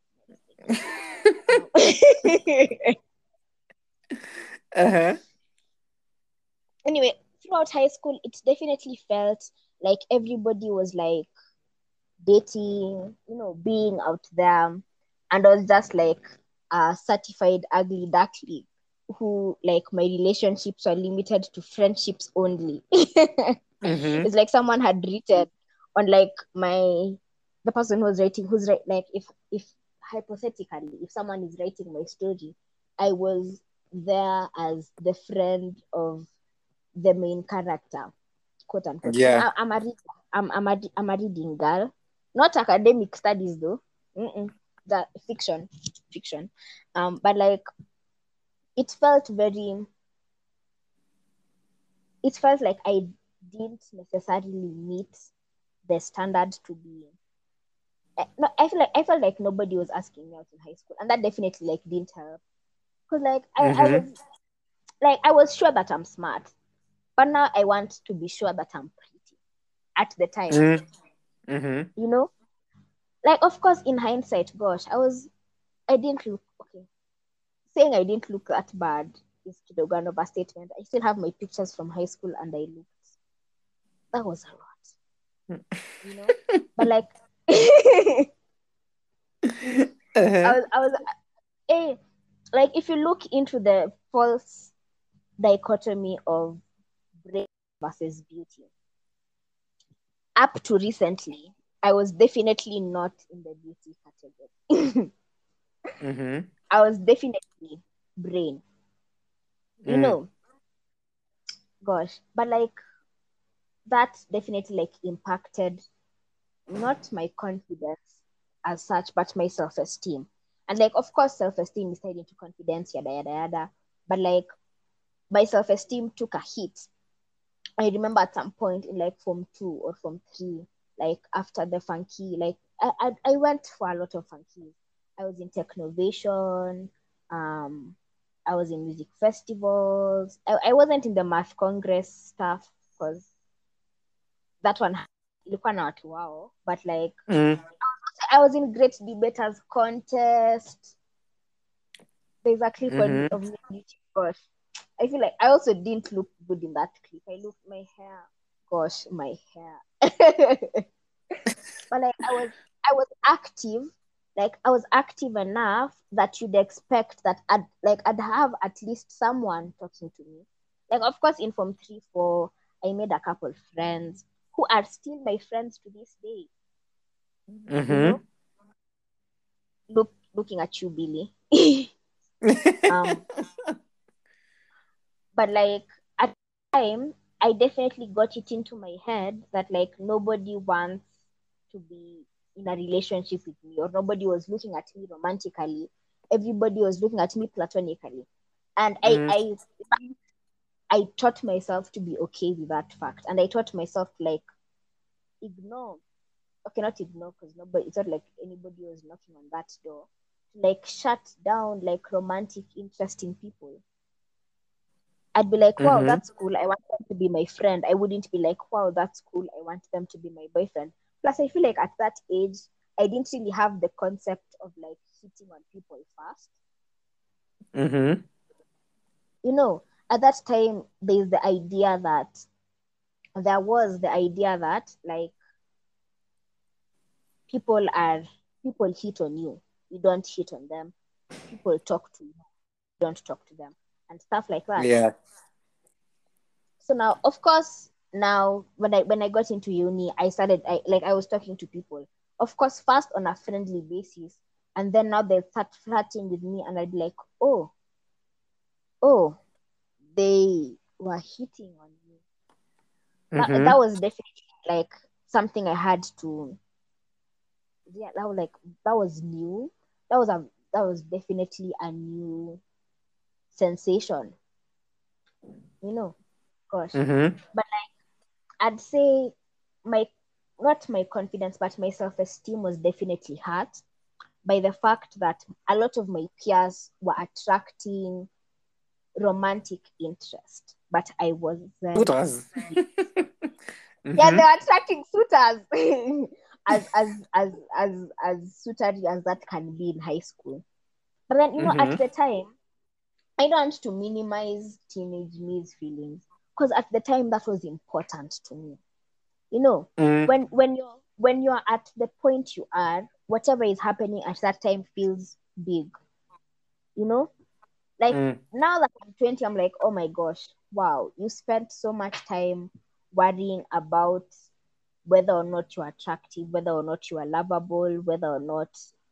development. Um, Uh-huh. anyway, throughout high school, it definitely felt like everybody was like dating, you know, being out there. And I was just like a certified ugly duckling who, like, my relationships are limited to friendships only. Mm-hmm. It's like someone had written on, like, my, the person who was writing, who's right, like, if, if hypothetically, if someone is writing my story, I was there as the friend of the main character, quote unquote. Because Yeah. I'm a reader. I'm, I'm, a, I'm a reading girl. Not academic studies though. Mm-mm. The fiction, fiction. Um, but like it felt very. It felt like I didn't necessarily meet the standard to be. I, no, I feel like I felt like nobody was asking me out in high school, and that definitely like didn't help. Cause like I, I Mm-hmm. was like I was sure that I'm smart, but now I want to be sure that I'm pretty at the time. Mm-hmm. You know, like of course in hindsight, gosh, I was I didn't look okay. Saying I didn't look that bad is kidogo an overstatement. I still have my pictures from high school, and I looked that was a lot, you know. But like, I Uh-huh. was I was eh, like if you look into the false dichotomy of brain versus beauty, up to recently, I was definitely not in the beauty category. Mm-hmm. I was definitely brain, you Mm. know. Gosh, but like that definitely like impacted not my confidence as such, but my self-esteem. And like of course self-esteem is tied into confidence, yada yada yada. But like my self-esteem took a hit. I remember at some point in like form two or form three, like after the funky, like I I, I went for a lot of funkies. I was in Technovation, um, I was in music festivals. I, I wasn't in the math congress stuff because that one ilikuwa na watu wao, but like Mm. I was in great debaters contest. The exact clip Mhm. of me on YouTube. Gosh, I feel like I also didn't look good in that clip. I looked my hair. Gosh, my hair. But like I was, I was active. Like I was active enough that you'd expect that I'd like I'd have at least someone talking to me. Like of course in Form three, four, I made a couple friends who are still my friends to this day. You Mhm. know, look looking at you, Billy. um, but like at the time, I definitely got it into my head that like nobody wants to be in a relationship with me, or nobody was looking at me romantically. Everybody was looking at me platonically, and I Mm. I I taught myself to be okay with that fact, and I taught myself to like ignore. Okay, not ignore because nobody. It's not like anybody was knocking on that door. Like shut down like romantic interest in people. I'd be like, wow, Mhm. that's cool. I want them to be my friend. I wouldn't be like, wow, that's cool. I want them to be my boyfriend. Plus, I feel like at that age, I didn't really have the concept of like hitting on people fast. Mhm. You know, at that time, there's the idea that there was the idea that like people are people hit on you. You don't hit on them. People talk to you. You don't talk to them, and stuff like that. Yeah. So now of course now when i when i got into uni, I started I, like I was talking to people, of course first on a friendly basis, and then now they start flirting with me, and I'd be like, oh oh they were hitting on me. that, Mhm. that was definitely like something I had to, yeah, that was like that was new. That was a that was definitely a new sensation, you know. Gosh. Mhm. But I'd say my not my confidence, but my self-esteem was definitely hurt by the fact that a lot of my peers were attracting romantic interest, but I wasn't. Suitors. Yeah, they Mhm. were attracting suitors. as as as as as suited as that can be in high school. But then you know, at Mhm. the time, I don't want to minimize teenage me's feelings because at the time that was important to me. You know, Mm. when when you're when you're at the point you are, whatever is happening at that time feels big. You know, like Mm. now that I'm twenty, I'm like, oh my gosh, wow, you spent so much time worrying about whether or not you're attractive, whether or not you are lovable, whether or not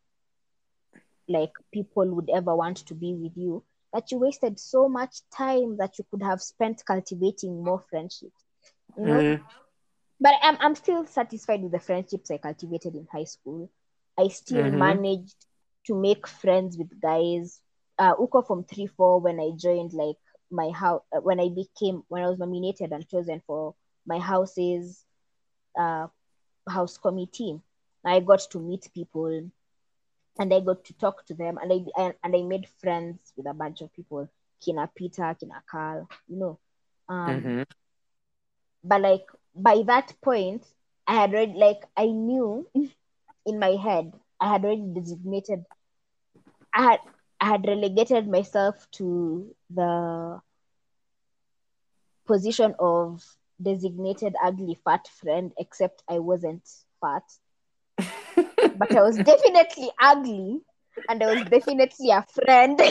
like people would ever want to be with you, that you wasted so much time that you could have spent cultivating more friendships, you know. Mm. But I'm I'm still satisfied with the friendships I cultivated in high school. I still Mhm. managed to make friends with guys. Uh, Uko from three four when I joined like my house uh, when I became when I was nominated and chosen for my house's uh house committee. I got to meet people and I got to talk to them, and I and, and I made friends with a bunch of people, Kina Peter, Kina Carl, you know. Um, Mhm. but like by that point, I had already like I knew in my head I had already designated. I had I had relegated myself to the position of designated ugly fat friend, except I wasn't fat, but I was definitely ugly, and I was definitely a friend.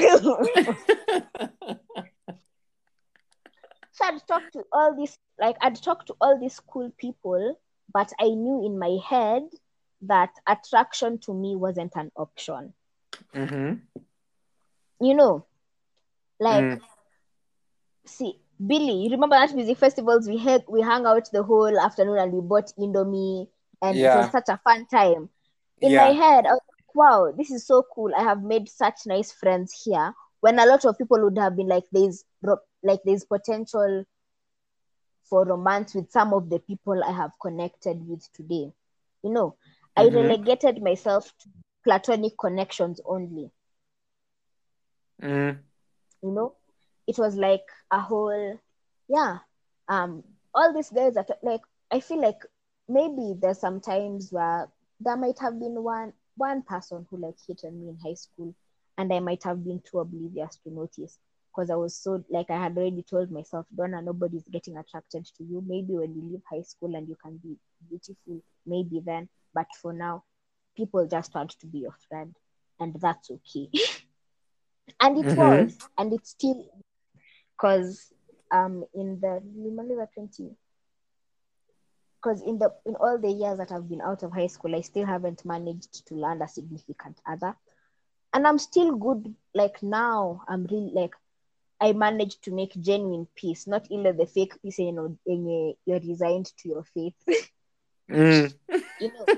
So I'd talk to all these, like I'd talk to all these cool people, but I knew in my head that attraction to me wasn't an option. Mhm. You know, like Mm. see, Billy, you remember that music festivals we had we hung out the whole afternoon and we bought Indomie and it was Yeah. such a fun time. In my Yeah. head, I was like, wow, this is so cool. I have made such nice friends here. When a lot of people would have been like, there's ro- like there's potential for romance with some of the people I have connected with today. You know, I Mhm. relegated myself to platonic connections only. Mm. you know. It was like a whole, yeah. Um, all these guys that like, I feel like maybe there's some times where there might have been one one person who like hit on me in high school, and I might have been too oblivious to notice because I was so like I had already told myself, Donna, nobody's getting attracted to you. Maybe when you leave high school and you can be beautiful, maybe then. But for now, people just want to be your friend, and that's okay. And it Mm-hmm. was, and it's still because um in the remember twenty because in the in all the years that I've been out of high school, I still haven't managed to land a significant other. And I'm still good. Like now, I'm really like I managed to make genuine peace, not either the fake peace, you know, and you're resigned to your faith. Mm. You know,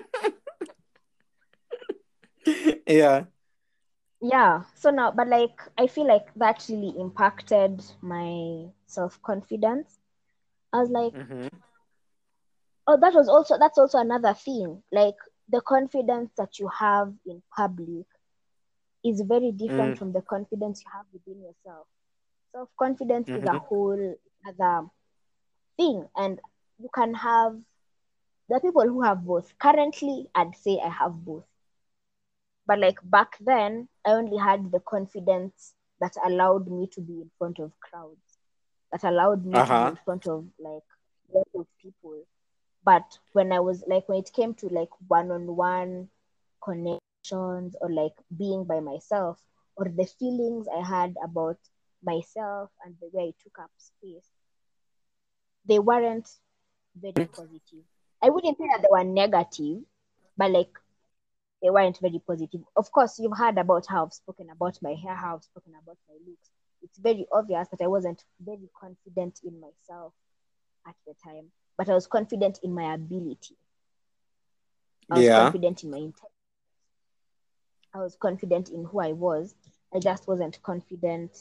Yeah. yeah. So now, but like I feel like that really impacted my self confidence. I was like, Mm-hmm. oh, that was also that's also another thing. Like the confidence that you have in public is very different Mm. from the confidence you have within yourself. Self confidence is a Mm-hmm. whole other thing, and you can have the people who have both. Currently, I'd say I have both, but like back then, I only had the confidence that allowed me to be in front of crowds, that allowed me to be Uh-huh. in front of like a lot of people. But when I was like, when it came to like one on one connections or like being by myself or the feelings I had about myself and the way I took up space, they weren't very positive. I wouldn't say that they were negative, but like they weren't very positive. Of course, you've heard about how I've spoken about my hair, how I've spoken about my looks. It's very obvious that I wasn't very confident in myself at the time, but I was confident in my ability. I was Yeah. confident in my intent. I was confident in who I was. I just wasn't confident.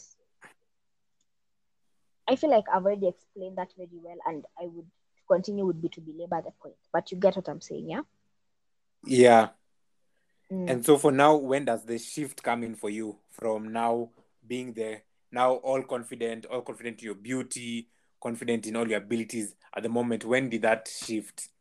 I feel like I've already explained that very well, and I would continue would be to belabor the point. But you get what I'm saying, yeah? Yeah. Mm. And so for now, when does the shift come in for you from now being there, now all confident, all confident in your beauty, confident in all your abilities at the moment? When did that shift?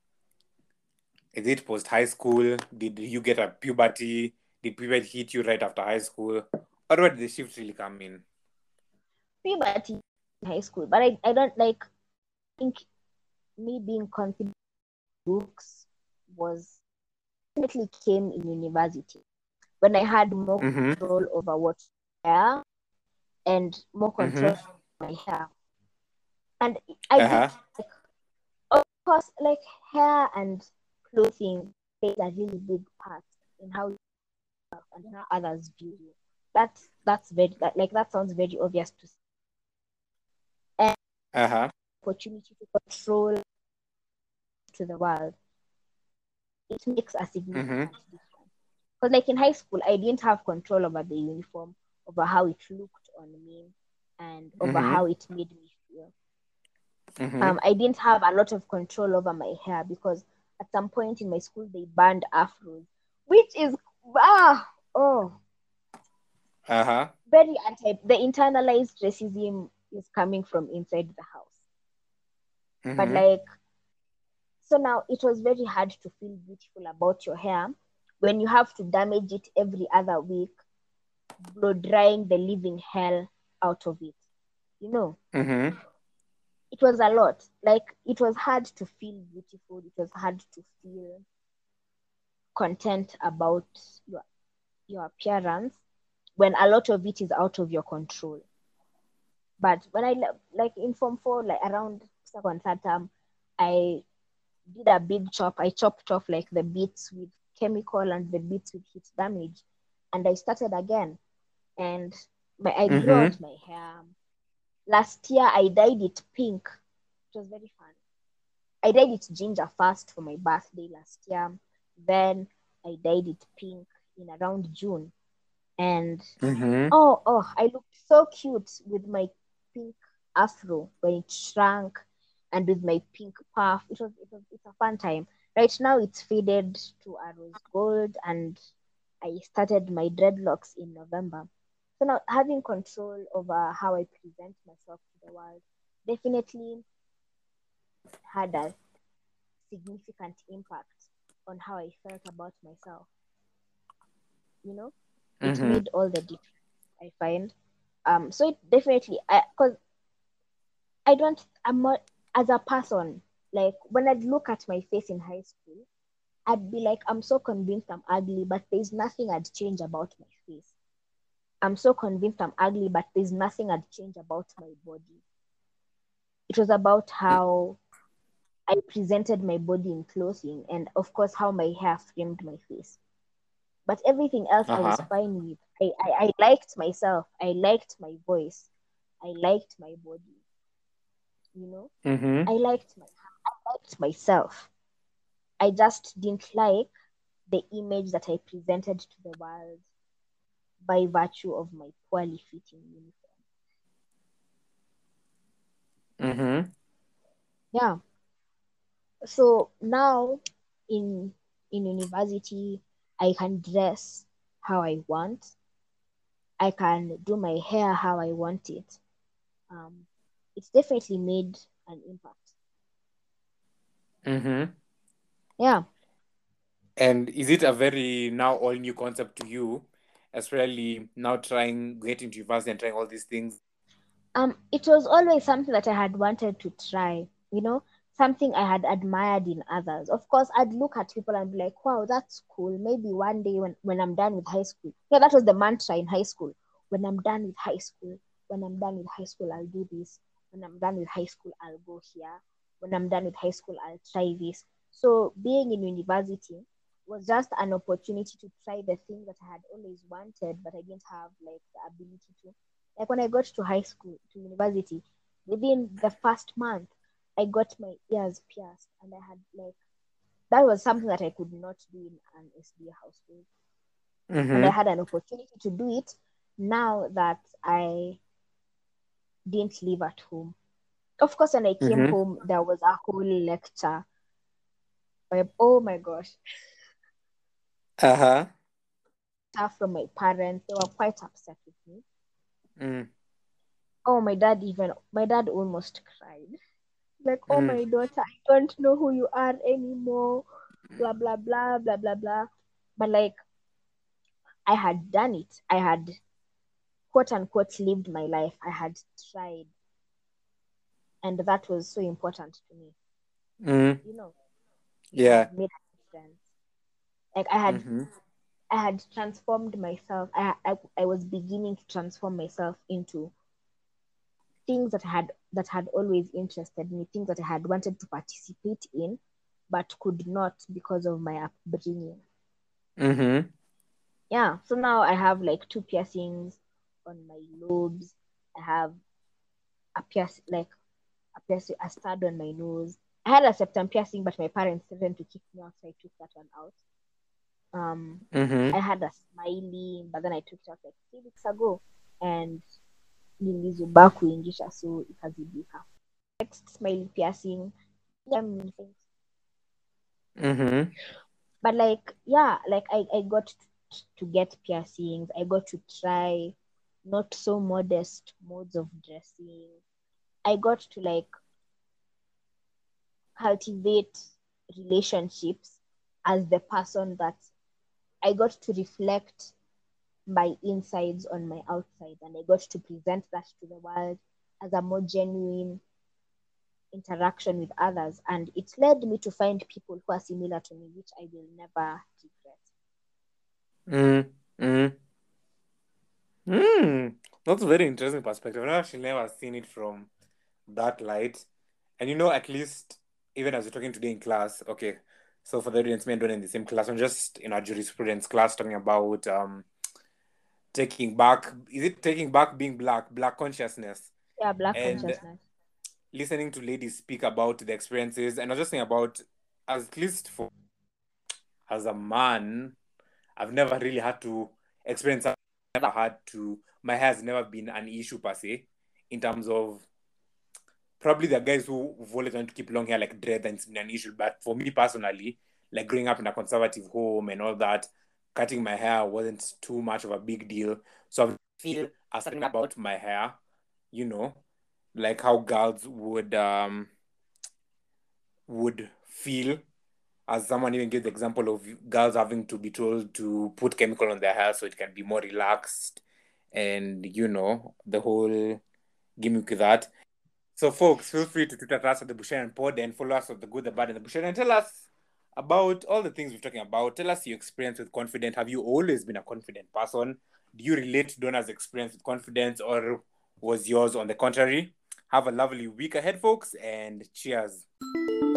Is it post high school? Did you get a puberty? Did puberty hit you right after high school? Or where did the shift really come in? Puberty in high school, but I, I don't like think me being confident in books was definitely came in university when I had more Mm-hmm. control over what I wear and more control Mm-hmm. over my hair. And I did Uh-huh. like of course like hair and clothing plays a really big part in how you look and how others view you. That's that's very that, like that sounds very obvious to see. And Uh-huh. opportunity to control to the world, it makes a Mm-hmm. significant difference. Because like in high school, I didn't have control over the uniform, over how it looked on me, and over Mm-hmm. how it made me feel. Mm-hmm. Um, I didn't have a lot of control over my hair because at some point in my school they banned afros, which is ah oh Uh-huh. very anti. The internalized racism is coming from inside the house. But Mm-hmm. like so now it was very hard to feel beautiful about your hair when you have to damage it every other week, blow drying the living hell out of it. You know, Mm-hmm. it was a lot. Like it was hard to feel beautiful. It was hard to feel content about your your appearance when a lot of it is out of your control. But when I le- like in form four, like around second third term, I did a big chop. I chopped off like the bits with chemical and the bits with heat damage, and I started again. And my I grew Mm-hmm. out my hair. Last year I dyed it pink. It was very fun. I dyed it ginger first for my birthday last year. Then I dyed it pink in around June. And Mm-hmm. oh oh I looked so cute with my pink afro when it shrank and with my pink puff. It was it was it's a fun time. Right now it's faded to a rose gold and I started my dreadlocks in November. So now having control over how I present myself to the world definitely had a significant impact on how I felt about myself. You know, it Mm-hmm. made all the difference, I find. Um, so it definitely, I because I don't, I'm not, as a person, like when I'd look at my face in high school, I'd be like, I'm so convinced I'm ugly, but there's nothing I'd change about my face. I'm so convinced I'm ugly, but there's nothing I'd change about my body. It was about how I presented my body in clothing and, of course, how my hair framed my face. But everything else I was Uh-huh. fine with. I, I, I liked myself. I liked my voice. I liked my body. You know, Mm-hmm. I liked my I liked myself. I just didn't like the image that I presented to the world by virtue of my poorly fitting uniform. Mm-hmm. Yeah. So now in in university, I can dress how I want. I can do my hair how I want it. Um, it's definitely made an impact. Mm-hmm. Yeah. And is it a very now all new concept to you, especially now trying getting to university and trying all these things? Um, it was always something that I had wanted to try, you know, something I had admired in others. Of course, I'd look at people and be like, wow, that's cool. Maybe one day when, when I'm done with high school. Yeah, that was the mantra in high school. When I'm done with high school, when I'm done with high school, I'll do this. When I'm done with high school, I'll go here. When I'm done with high school, I'll try this. So being in university was just an opportunity to try the things that I had always wanted, but I didn't have like the ability to. Like when I got to high school, to university, within the first month, I got my ears pierced, and I had like that was something that I could not do in an S B A household, and I Mm-hmm. had an opportunity to do it now that I didn't live at home. Of course, when I came Mm-hmm. home, there was a whole lecture. Like, oh my gosh, Uh-huh. stuff from my parents. They were quite upset with me. Mm. Oh, my dad even my dad almost cried. Like, oh Mm. my daughter, I don't know who you are anymore. Blah blah blah blah blah blah. But like I had done it. I had quote unquote lived my life. I had tried, and that was so important to me. Mm. You know, it had Yeah. made a difference. Like I had Mm-hmm. I had transformed myself. I I, I was beginning to transform myself into things that had that had always interested me, things that I had wanted to participate in, but could not because of my upbringing. Mm-hmm. Yeah, so now I have like two piercings on my lobes. I have a piercing, like a piercing, a stud on my nose. I had a septum piercing, but my parents threatened to kick me out, so I took that one out. Um, Mm-hmm. I had a smiley, but then I took it out like three weeks ago, and nilizuba kuingisha, so ikazibika. Next smiley piercing, yeah, many things. Mm-hmm. But like, yeah, like I, I got to, to get piercings. I got to try not so modest modes of dressing. I got to like cultivate relationships as the person that I got to reflect my insides on my outside, and I got to present that to the world as a more genuine interaction with others. And it led me to find people who are similar to me, which I will never regret. Mm. Mm. Mm. That's a very interesting perspective. I've actually never seen it from that light. And you know, at least even as we're talking today in class, okay. So for the audience, me and Don in the same class, I'm just in our jurisprudence class talking about um taking back, is it taking back being black, black consciousness, Yeah, black and consciousness. listening to ladies speak about the experiences. And I was just saying about, at least for as a man, I've never really had to experience. I've never had to. My hair has never been an issue per se, in terms of probably the guys who who've always wanted to keep long hair like dread and it's been an issue. But for me personally, like growing up in a conservative home and all that, cutting my hair wasn't too much of a big deal. So I've feel a certain about my hair, you know, like how girls would um would feel, as someone even gave the example of girls having to be told to put chemical on their hair so it can be more relaxed, and you know, the whole gimmick with that. So folks, feel free to tweet at us at the Busharian Pod and follow us at the Good, the Bad, and the Busharian. Tell us about all the things we're talking about. Tell us your experience with confidence. Have you always been a confident person? Do you relate to Donna's experience with confidence, or was yours on the contrary? Have a lovely week ahead, folks, and cheers.